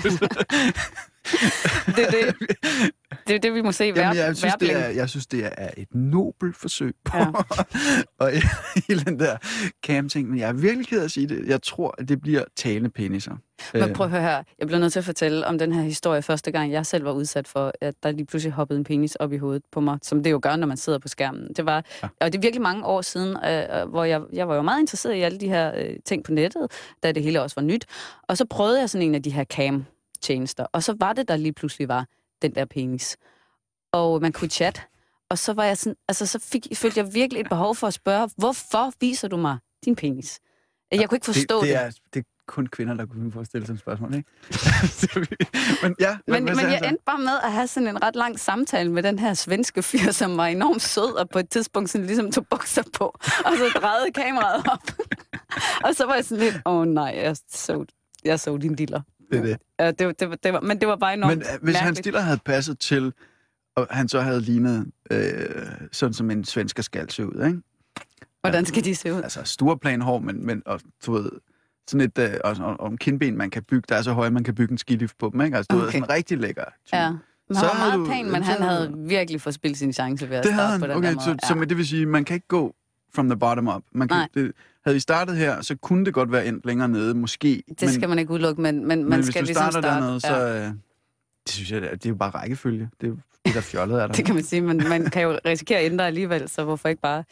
Det er det, vi må se. Jeg synes, det er et nobelt forsøg på og hele den der cam-ting. Men jeg er virkelig ked af at sige det. Jeg tror, at det bliver talende peniser. Men prøv at høre her. Jeg bliver nødt til at fortælle om den her historie første gang, jeg selv var udsat for, at der lige pludselig hoppede en penis op i hovedet på mig, som det jo gør, når man sidder på skærmen. Det var, og det er virkelig mange år siden, hvor jeg var jo meget interesseret i alle de her ting på nettet, da det hele også var nyt. Og så prøvede jeg sådan en af de her cam-tjenester, og så var det, der lige pludselig var den der penis. Og man kunne chatte, og så var jeg sådan, altså så følte jeg virkelig et behov for at spørge, hvorfor viser du mig din penis? Jeg kunne ikke forstå det. Det er kun kvinder, der kunne forestille sådan et spørgsmål, ikke? men jeg endte bare med at have sådan en ret lang samtale med den her svenske fyr, som var enormt sød, og på et tidspunkt sådan ligesom tog bukser på, og så drejede kameraet op. Og så var jeg sådan lidt, nej, jeg så din diller. Det er det. Men det var bare enormt Men hvis hans diller havde passet til, og han så havde lignet sådan som en svensker skal se ud, ikke? Hvordan skal de se ud? Altså storplan hår, men og, du ved, sådan et og kindben, man kan bygge, der er så høje, man kan bygge en skilift på dem, ikke? Altså, du ved, sådan rigtig lækker. Ja. Men han var meget pæn, men han havde virkelig forspildt sin chance ved at starte på den der måde. Så det vil sige, man kan ikke gå from the bottom up. Man kan, havde vi startet her, så kunne det godt være endt længere nede, måske. Det skal man ikke udelukke, men man skal ligesom starte. Dernede, så det synes jeg, det er jo bare rækkefølge. Det er jo det, der fjollet er der. Det kan man sige, men man kan jo risikere at ændre alligevel, så hvorfor ikke bare...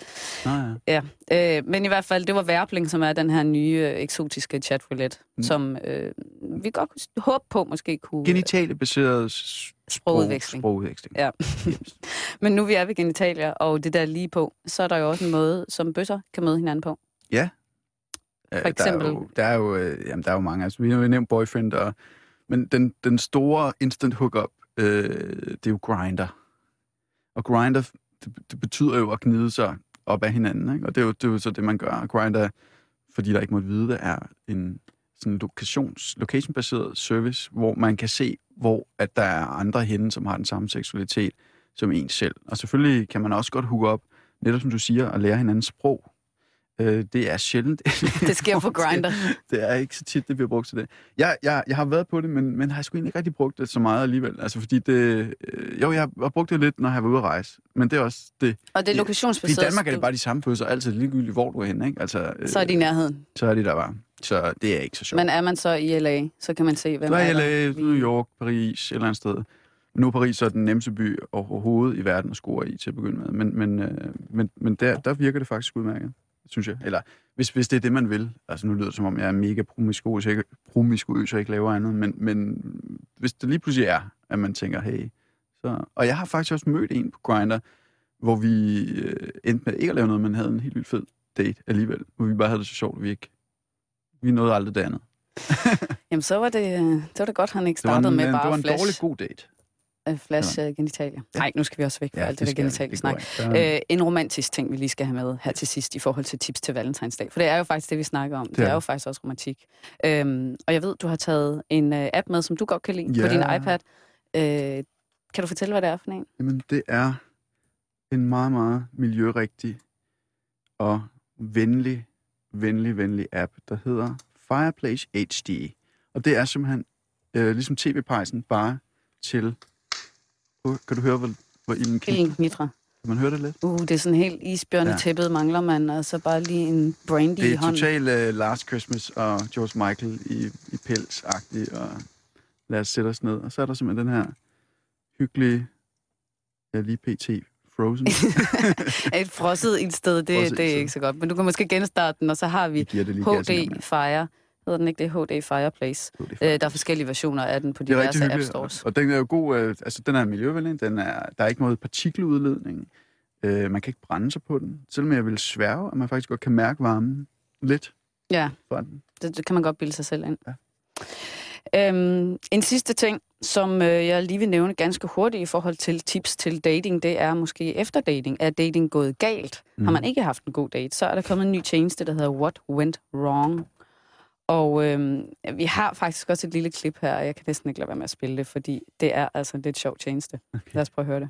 Men i hvert fald, det var verbling, som er den her nye eksotiske chatroulette, som vi godt kunne håbe på måske kunne... Genitaliebaseret sprogudveksling. Ja. Men nu vi er ved genitalier, og det der lige på, så er der jo også en måde, som bøsser kan møde hinanden på. Ja. For eksempel... Der er jo mange. Altså, vi har jo nævnt Boyfriend, men den store instant hookup, det er jo Grindr. Og Grindr, det betyder jo at gnide sig op af hinanden, ikke? Og det er jo så det, man gør. Grindr, fordi der ikke måtte vide det, er en sådan location-baseret service, hvor man kan se, hvor at der er andre henne, som har den samme seksualitet som en selv. Og selvfølgelig kan man også godt hooke op, netop som du siger, at lære hinandens sprog. Det er sjældent. Det sker på Grindr. Det er ikke så tit, det bliver brugt til det. Jeg har været på det, men har sgu egentlig ikke rigtig brugt det så meget alligevel. Altså fordi det... jeg har brugt det lidt, når jeg var ude at rejse. Men det er også det... Og det er lokationsbaseret. I Danmark er det bare de samme pølser, altid ligegyldigt, hvor du er henne, ikke? Altså, så er de i nærheden. Så er de der bare. Så det er ikke så sjovt. Men er man så i LA, så kan man se, hvem er der. LA, New York, Paris, et eller andet sted. Nu er Paris så den nemmeste by overhovedet i verden at score i til at begynde med. Men der virker det faktisk udmærket. synes jeg. Eller hvis det er det, man vil. Altså nu lyder det, som om jeg er mega promiskuøs og ikke laver andet, men hvis det lige pludselig er, at man tænker, hey, så... Og jeg har faktisk også mødt en på Grindr, hvor vi endte med ikke at lave noget, men havde en helt vildt fed date alligevel, hvor vi bare havde det så sjovt, vi nåede aldrig det andet. Jamen, så var det godt, han ikke startede med bare flash. Det var en dårlig god date. Flash genitalia. Nej, nu skal vi også væk fra alt det der genitalia-snak. En romantisk ting, vi lige skal have med her til sidst i forhold til tips til valentinsdag. For det er jo faktisk det, vi snakker om. Det er jo faktisk også romantik. Og jeg ved, du har taget en app med, som du godt kan lide på din iPad. Kan du fortælle, hvad det er for en? Jamen, det er en meget, meget miljørigtig og venlig app, der hedder Fireplace HD. Og det er simpelthen ligesom TV-pejsen bare til... Kan du høre, hvor ilden knitrer? Kan man høre det lidt? Det er sådan helt isbjørnetæppet mangler man, og så bare lige en brandy i hånden. Det er totalt Last Christmas og George Michael i pels-agtigt, og lad os sætte os ned. Og så er der simpelthen den her hyggelige, lige pt. Frozen. Et frosset ildsted, det er ikke så godt. Men du kan måske genstarte den, og så har vi HD Fire. Hedder den ikke det? HD Fireplace. Der er forskellige versioner af den på diverse app stores. Og den er jo god, altså den er miljøvenlig, der er ikke noget partikeludledning. Man kan ikke brænde sig på den. Selvom jeg vil sværge, at man faktisk godt kan mærke varmen lidt. Ja, det kan man godt bilde sig selv ind. Ja. En sidste ting, som jeg lige vil nævne ganske hurtigt i forhold til tips til dating, det er måske efter dating. Er dating gået galt? Har man ikke haft en god date, så er der kommet en ny tjeneste, der hedder What Went Wrong. Og vi har faktisk også et lille klip her, og jeg kan næsten ikke lade være med at spille det, fordi det er altså en lidt sjov tjeneste. Okay. Lad os prøve at høre det.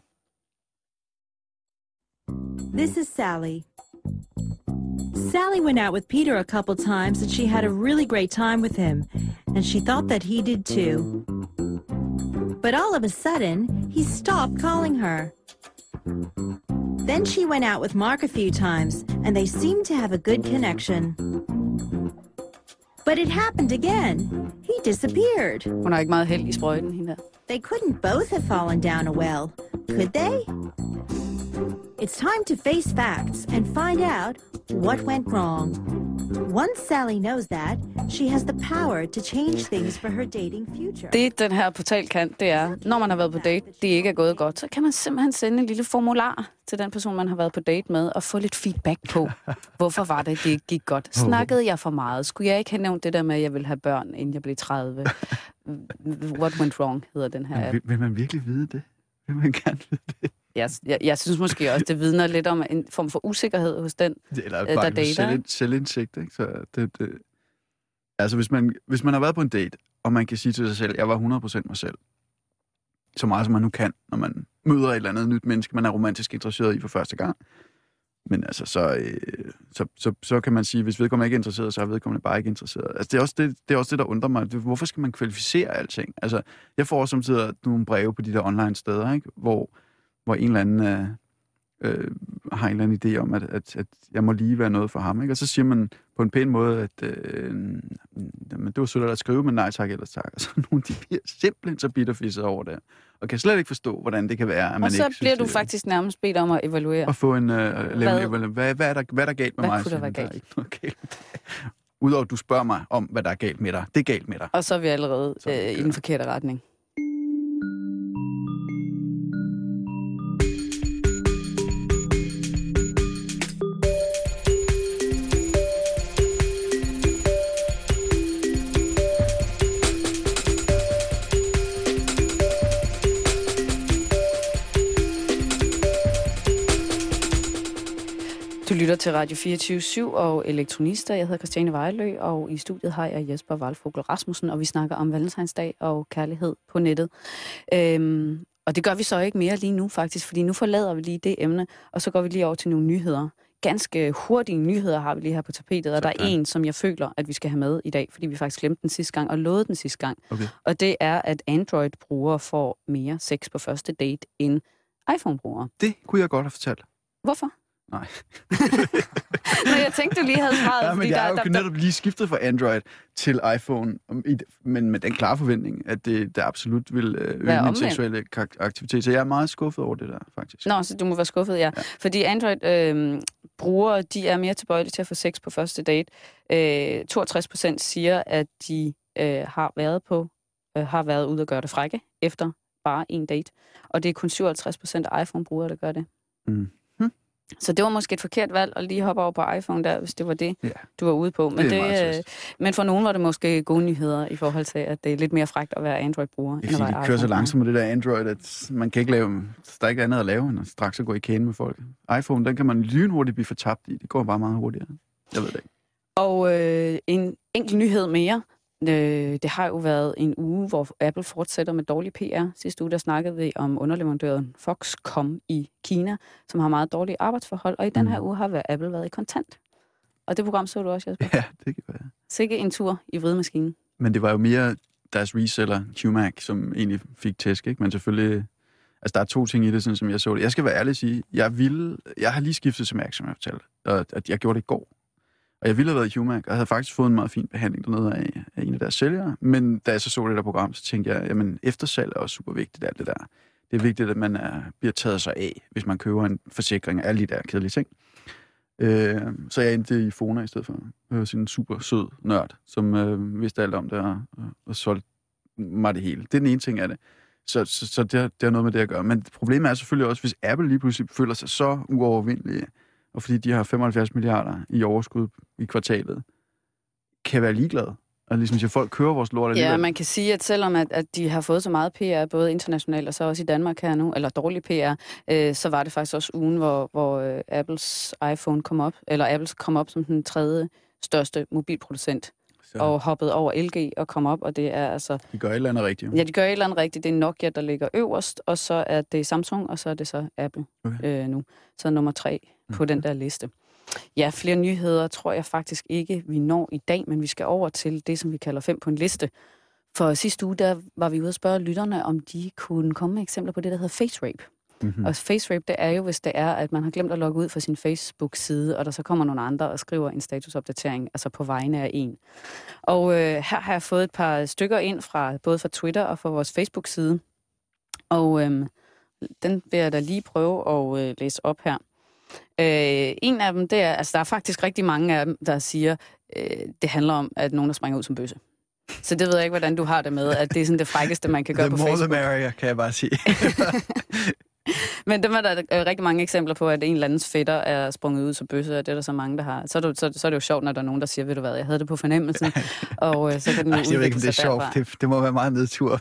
This is Sally. Sally went out with Peter a couple times and she had a really great time with him, and she thought that he did too. But all of a sudden, he stopped calling her. Then she went out with Mark a few times, and they seemed to have a good connection. But it happened again. He disappeared. Hun har ikke meget held i sprøjten, hende der. They couldn't both have fallen down a well, could they? It's time to face facts and find out what went wrong. Once Sally knows that, she has the power to change things for her dating future. Det, den her portal kan, det er, når man har været på date, det ikke er gået godt, så kan man simpelthen sende en lille formular til den person, man har været på date med, og få lidt feedback på, hvorfor var det ikke gik godt. Snakkede jeg for meget? Skulle jeg ikke have nævnt det der med, at jeg ville have børn, inden jeg blev 30? What went wrong, hedder den her app. Vil man virkelig vide det? Vil man gerne vide det? Jeg synes måske også, det vidner lidt om en form for usikkerhed hos den, der dater. Selvindsigt, ikke? Så altså, hvis man har været på en date, og man kan sige til sig selv, jeg var 100% mig selv, så meget som man nu kan, når man møder et eller andet nyt menneske, man er romantisk interesseret i for første gang. Men altså, så kan man sige, hvis vedkommende ikke er interesseret, så er vedkommende bare ikke interesseret. Altså, det er også det, der undrer mig. Hvorfor skal man kvalificere alting? Altså, jeg får samtidig nogle breve på de der online steder, ikke? Hvor en eller anden har en eller anden idé om, at jeg må lige være noget for ham, ikke? Og så siger man på en pæn måde, at det var sødt at skrive, men nej tak, ellers tak. Og så nogle, de bliver simpelthen så bitterfisset over det. Og kan slet ikke forstå, hvordan det kan være, at man ikke synes, og så bliver du faktisk nærmest bedt om at evaluere. Og få en hvad er der galt med mig? Hvad kunne der være galt? Udover at du spørger mig om, hvad der er galt med dig. Det er galt med dig. Og så er vi allerede i den forkerte retning. Du lytter til Radio 24/7 og Elektronister. Jeg hedder Christiane Vejlø, og i studiet har jeg Jesper Waldfogel Rasmussen, og vi snakker om valentinsdag og kærlighed på nettet. Og det gør vi så ikke mere lige nu faktisk, fordi nu forlader vi lige det emne, og så går vi lige over til nogle nyheder. Ganske hurtige nyheder har vi lige her på tapetet, og der er en, som jeg føler, at vi skal have med i dag, fordi vi faktisk glemte den sidste gang og lovede den sidste gang. Okay. Og det er, at Android-brugere får mere sex på første date end iPhone-brugere. Det kunne jeg godt have fortalt. Hvorfor? Nej. Men jeg tænkte, du lige havde svaret. Ja, men jeg er jo netop lige skiftet fra Android til iPhone, men med den klare forventning, at det absolut vil øge min seksuelle aktivitet. Så jeg er meget skuffet over det der, faktisk. Nå, så du må være skuffet, ja. Fordi Android-brugere, de er mere tilbøjelige til at få sex på første date. 62% siger, at de har været ude at gøre det frække efter bare en date. Og det er kun 57% af iPhone-brugere, der gør det. Mm. Så det var måske et forkert valg at lige hoppe over på iPhone der, hvis det var det, du var ude på. Men for nogen var det måske gode nyheder i forhold til, at det er lidt mere frækt at være Android-bruger. Det er fordi, de kører så langsomt med det der Android, at man kan ikke lave, der er ikke andet at lave, end at straks at gå i kæne med folk. iPhone, den kan man lynhurtigt blive fortabt i. Det går bare meget hurtigere. Jeg ved det ikke. Og en enkelt nyhed mere. Det har jo været en uge, hvor Apple fortsætter med dårlig PR. Sidste uge, der snakkede vi om underleverandøren Foxconn i Kina, som har meget dårlige arbejdsforhold, og i den her uge har Apple været i kontant. Og det program så du også, Jesper? Ja, det kan være. Sikke en tur i vridemaskinen. Men det var jo mere deres reseller, QMac, som egentlig fik tæsk, ikke? Men selvfølgelig, altså der er to ting i det, sådan som jeg så det. Jeg skal være ærlig og sige, jeg har lige skiftet til Mac, som jeg fortalte, og at jeg gjorde det i går. Og jeg ville have været i QMac, og jeg havde faktisk fået en meget fin behandling dernede af en af deres sælgere. Men da jeg så det der program, så tænkte jeg, jamen eftersalg er også super vigtigt, alt det der. Det er vigtigt, at man bliver taget sig af, hvis man køber en forsikring af alle de der kedelige ting. Så jeg endte i Fona i stedet for. Sådan en super sød nørd, som vidste alt om det og solgte mig det hele. Det er den ene ting af det. Så det har noget med det at gøre. Men problemet er selvfølgelig også, hvis Apple lige pludselig føler sig så uovervindelige, og fordi de har 75 milliarder i overskud i kvartalet, kan være ligeglade. Og ligesom siger, folk kører vores lort alligevel. Ja, man kan sige, at selvom at de har fået så meget PR, både internationalt og så også i Danmark her nu, eller dårlig PR, så var det faktisk også ugen, hvor Apples iPhone kom op, eller Apples kom op som den tredje største mobilproducent, og hoppede over LG og kom op, og det er altså... De gør et eller andet rigtigt. Ja, de gør et eller andet rigtigt. Det er Nokia, der ligger øverst, og så er det Samsung, og så er det så Apple nu. Så nummer 3 på den der liste. Ja, flere nyheder tror jeg faktisk ikke, vi når i dag, men vi skal over til det, som vi kalder 5 på en liste. For sidste uge, der var vi ude at spørge lytterne, om de kunne komme med eksempler på det, der hedder face rape. Mm-hmm. Og face rape, det er jo, hvis det er, at man har glemt at logge ud fra sin Facebook-side, og der så kommer nogle andre og skriver en statusopdatering, altså på vegne af en. Og her har jeg fået et par stykker ind fra både fra Twitter og fra vores Facebook-side. Og den vil jeg da lige prøve at læse op her. En af dem, det er, altså der er faktisk rigtig mange af dem, der siger, det handler om, at nogen der springer ud som bøsse. Så det ved jeg ikke, hvordan du har det med, at det er sådan det frækkeste, man kan gøre på Facebook. The more the merrier, kan jeg bare sige. Men dem er der rigtig mange eksempler på, at en eller andens fætter er sprunget ud som bøsse, og det er der så mange, der har. Så er det jo sjovt, når der er nogen, der siger, ved du hvad, jeg havde det på fornemmelsen, og så kan den udvikle sig derfra. Det er sjovt. Det må være meget nedtur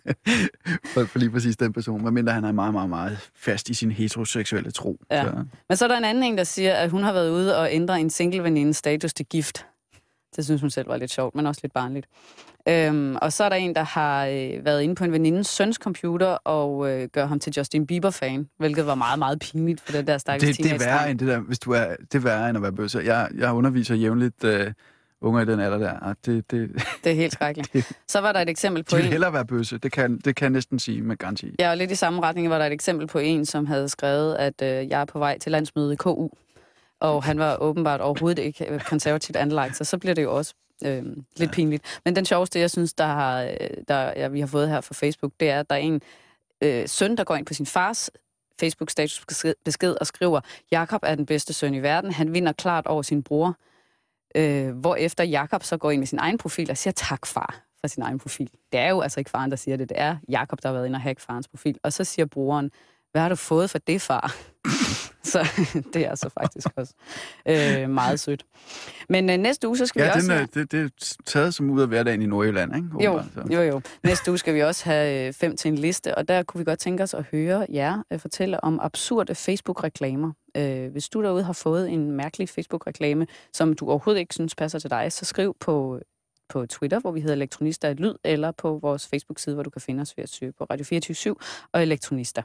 for lige præcis den person, medmindre han er meget, meget, meget fast i sin heteroseksuelle tro. Ja. Så. Men så er der en anden, der siger, at hun har været ude og ændre en single-venindes status til gift. Det synes hun selv var lidt sjovt, men også lidt barnligt. Og så er der en, der har været inde på en venindens søns computer og gør ham til Justin Bieber-fan, hvilket var meget, meget pinligt for det der stakkels teenage-dreng. Det er værre end det der, hvis du er, det er værre end at være bøsse. Jeg underviser jævnligt unger i den alder der, og det er helt skrækkeligt. Så var der et eksempel på de vil hellere være bøsse, det kan jeg næsten sige med garanti. Ja, og lidt i samme retning var der et eksempel på en, som havde skrevet, at jeg er på vej til landsmødet i KU. Og han var åbenbart overhovedet ikke konservativt anlagt, så bliver det jo også lidt pinligt. Men den sjoveste, jeg synes, vi har fået her fra Facebook, det er, at der er en søn, der går ind på sin fars Facebook-statusbesked og skriver, Jakob er den bedste søn i verden, han vinder klart over sin bror. Hvorefter Jakob så går ind med sin egen profil og siger, tak far, for sin egen profil. Det er jo altså ikke faren, der siger det. Det er Jakob, der har været inde og hacke farens profil. Og så siger broren, hvad har du fået for det, far? Så det er altså faktisk også meget sødt. Men næste uge, så skal vi også... Det er taget som ud af hverdagen i Nordjylland, ikke? Jo. Næste uge skal vi også have 5 til en liste, og der kunne vi godt tænke os at høre jer fortælle om absurde Facebook-reklamer. Hvis du derude har fået en mærkelig Facebook-reklame, som du overhovedet ikke synes passer til dig, så skriv på Twitter, hvor vi hedder Elektronister et lyd, eller på vores Facebook-side, hvor du kan finde os ved at søge på Radio 24/7 og Elektronister.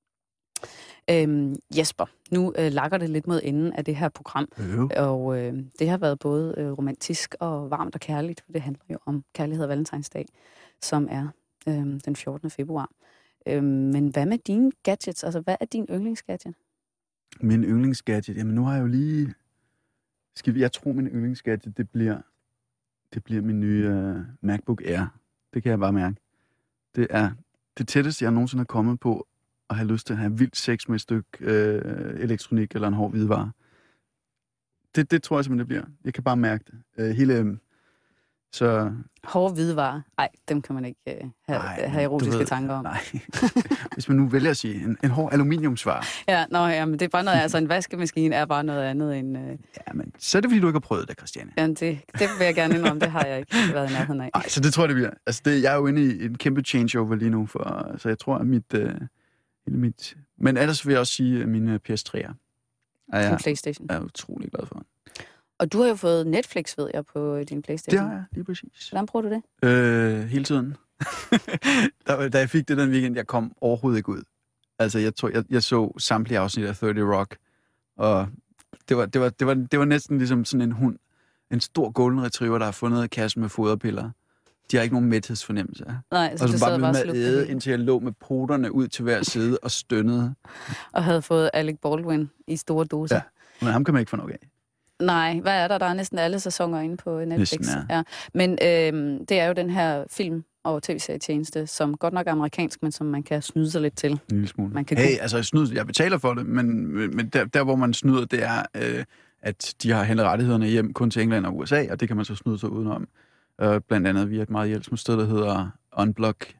Jesper, nu lakker det lidt mod enden af det her program, og det har været både romantisk og varmt og kærligt, for det handler jo om kærlighed og valentinsdag, som er den 14. februar. Men hvad med dine gadgets? Altså, hvad er din yndlingsgadget? Min yndlingsgadget? Jamen, nu har jeg jo lige Jeg tror, min yndlingsgadget, det bliver min nye MacBook Air. Det kan jeg bare mærke. Det er det tætteste, jeg nogensinde har kommet på at have lyst til at have vildt sex med et stykke elektronik eller en hård hvidevare. Det tror jeg simpelthen, det bliver. Jeg kan bare mærke det. Så... Hårde hvidevarer. Nej, dem kan man ikke have erotiske tanker om. Nej. Hvis man nu vælger at sige en hård aluminiumsvare. Ja, men det er bare noget, altså en vaskemaskine er bare noget andet end... Ja, men så er det, fordi du ikke har prøvet det, Christiane. Ja, det vil jeg gerne indrømme, det har jeg ikke været i nærheden af. Nej, så det tror jeg, det bliver. Altså, jeg er jo inde i en kæmpe changeover lige nu, så jeg tror, at mit... Men ellers vil jeg også sige, at mine PS3'er er PlayStation. Jeg er utrolig glad for. Og du har jo fået Netflix, ved jeg, på din PlayStation. Det har jeg, lige præcis. Hvordan bruger du det? Hele tiden. Da jeg fik det den weekend, jeg kom overhovedet ikke ud. Altså, jeg så samtlige afsnit af 30 Rock, og det var næsten ligesom sådan en hund. En stor golden retriever, der har fundet kassen med foderpiller. De har ikke nogen mæthedsfornemmelse. Nej, så og så bare med at æde, indtil jeg lå med poterne ud til hver side og stønnede. Og havde fået Alec Baldwin i store doser. Ja, men ham kan man ikke få nok af. Nej, hvad er der? Der er næsten alle sæsoner inde på Netflix. Næsten, ja. Men det er jo den her film- og tv-serietjeneste, som godt nok er amerikansk, men som man kan snyde sig lidt til. En lille smule. Jeg betaler for det, men der hvor man snyder, det er, at de har hentet rettighederne hjem kun til England og USA, og det kan man så snyde sig udenom. Blandt andet via et meget hjælpsomt sted, der hedder Unblock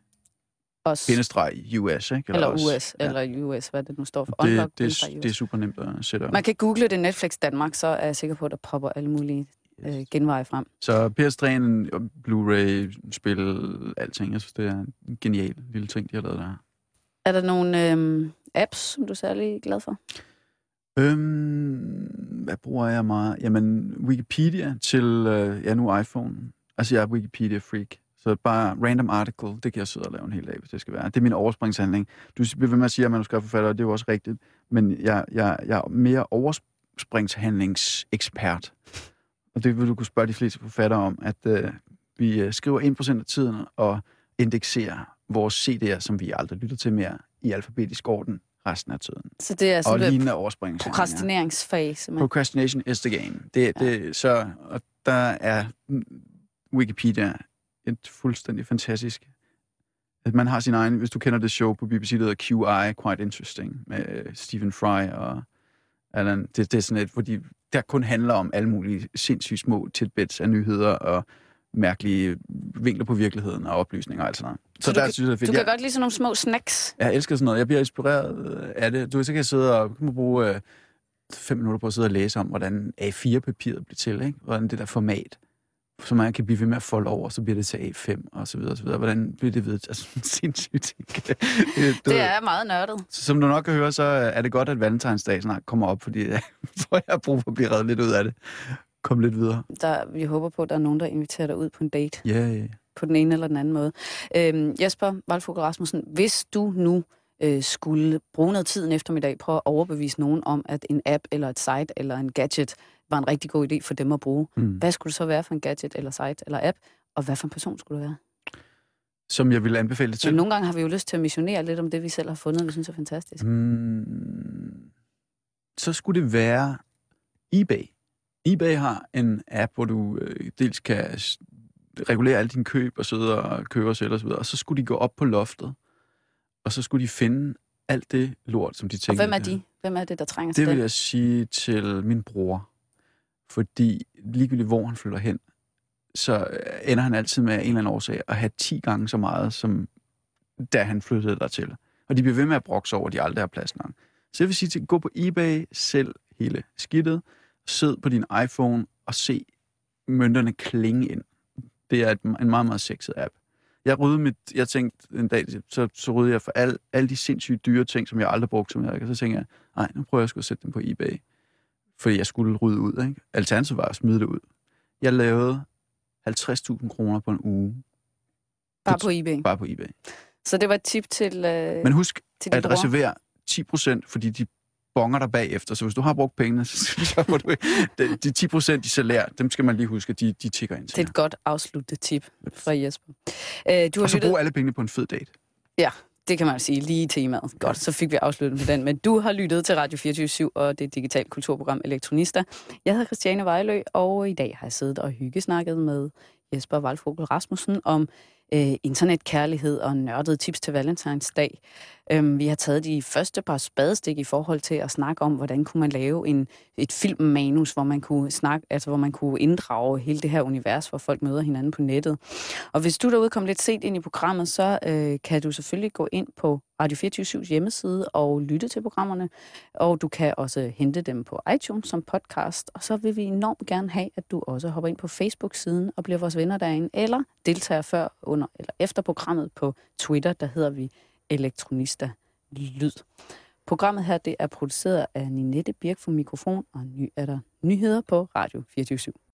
-US, ikke? Eller US, eller US, hvad det nu står for. Det er super nemt at sætte op. Man kan google det Netflix Danmark, så er jeg sikker på, at der popper alle mulige genveje frem. Så PS3'en, Blu-ray, spil, alting. Jeg synes, det er en genial lille ting, de har lavet der. Er der nogle apps, som du er særlig glad for? Hvad bruger jeg meget? Jamen, Wikipedia til, nu iPhone. Altså, jeg er Wikipedia-freak. Så bare random article, det kan jeg sidde og lave en hel dag, hvis det skal være. Det er min overspringshandling. Du bliver ved med at sige, at manuskriptforfatter, det er jo også rigtigt. Men jeg er mere overspringshandlingsekspert. Og det vil du kunne spørge de fleste forfattere om, at vi skriver 1% af tiden og indekserer vores CD'er, som vi aldrig lytter til mere, i alfabetisk orden resten af tiden. Så det er sådan og lignende overspringshandlinger. Prokrastineringsfase. Procrastination is the game. Og der er Wikipedia et fuldstændig fantastisk. At man har sin egen, hvis du kender det show på BBC, der hedder QI, Quite Interesting, med Stephen Fry og Alan. Det er sådan et, hvor der kun handler om alle mulige sindssygt små tidbits af nyheder og mærkelige vinkler på virkeligheden og oplysninger og alt sådan noget. Så der synes jeg, det er fedt. Du kan godt lide sådan nogle små snacks. Jeg elsker sådan noget. Jeg bliver inspireret af det. Så kan jeg sidde og bruge 5 minutter på at sidde og læse om, hvordan A4-papiret bliver til, ikke? Hvordan det der format, så man kan blive ved med at folde over, så bliver det til A5 og så videre, og så videre. Hvordan bliver det ved? Altså, sindssygt. Det er meget nørdet. Så som du nok kan høre, så er det godt, at Valentinsdag snart kommer op, fordi jeg har brug for at blive reddet lidt ud af det. Kom lidt videre. Vi håber på, at der er nogen, der inviterer dig ud på en date. Ja. På den ene eller den anden måde. Jesper Waldfogel Rasmussen, hvis du nu skulle bruge noget tid en eftermiddag på at overbevise nogen om, at en app eller et site eller en gadget var en rigtig god idé for dem at bruge. Hvad skulle det så være for en gadget eller site eller app, og hvad for en person skulle det være? Som jeg ville anbefale det til? Men nogle gange har vi jo lyst til at missionere lidt om det, vi selv har fundet, og vi synes er fantastisk. Så skulle det være eBay. eBay har en app, hvor du dels kan regulere alle dine køb og sidde og købe og sælge osv., og så skulle de gå op på loftet, og så skulle de finde alt det lort, som de tænker. Og hvem er de? Hvem er det, der trænger til det? Det vil jeg sige til min bror. Fordi ligegyldigt hvor han flytter hen, så ender han altid med en eller anden årsag at have 10 gange så meget, som da han flyttede dertil. Og de bliver ved med at brokse over, at de aldrig har plads nok. Så jeg vil sige til, gå på eBay, sælg hele skidtet, sid på din iPhone og se mønterne klinge ind. Det er en meget, meget sexet app. Jeg tænkte en dag, så ryddede jeg for alle de sindssygt dyre ting, som jeg aldrig brugte som jeg. Og så tænkte jeg, nej, nu prøver jeg at sætte dem på eBay. Fordi jeg skulle rydde ud, ikke? Alternativet var at smide det ud. Jeg lavede 50.000 kroner på en uge. Bare på eBay? Bare på eBay. Så det var et tip til men husk til at reservere 10%, fordi de bonger dig bagefter. Så hvis du har brugt pengene, så må du... De 10% de salær, dem skal man lige huske, de tikker ind til. Det er et godt afsluttet tip fra Jesper. Og så brug alle pengene på en fed date. Ja, Det kan man sige, lige i temaet. Godt, så fik vi afsluttet med den. Men du har lyttet til Radio 24/7 og det digitale kulturprogram Elektronista. Jeg hedder Christiane Vejlø, og i dag har jeg siddet og hyggesnakket med Jesper Waldfogel Rasmussen om internetkærlighed og nørdede tips til Valentinsdag. Vi har taget de første par spadestik i forhold til at snakke om, hvordan kunne man lave et filmmanus, hvor man kunne hvor man kunne inddrage hele det her univers, hvor folk møder hinanden på nettet. Og hvis du derude kom lidt sent ind i programmet, så kan du selvfølgelig gå ind på Radio 24/7's hjemmeside og lytte til programmerne. Og du kan også hente dem på iTunes som podcast. Og så vil vi enormt gerne have, at du også hopper ind på Facebook-siden og bliver vores venner derinde, eller deltager før, under eller efter programmet på Twitter, der hedder vi Elektronista Lyd. Programmet her, det er produceret af Ninette Birk for mikrofon, og er der nyheder på Radio 24/7.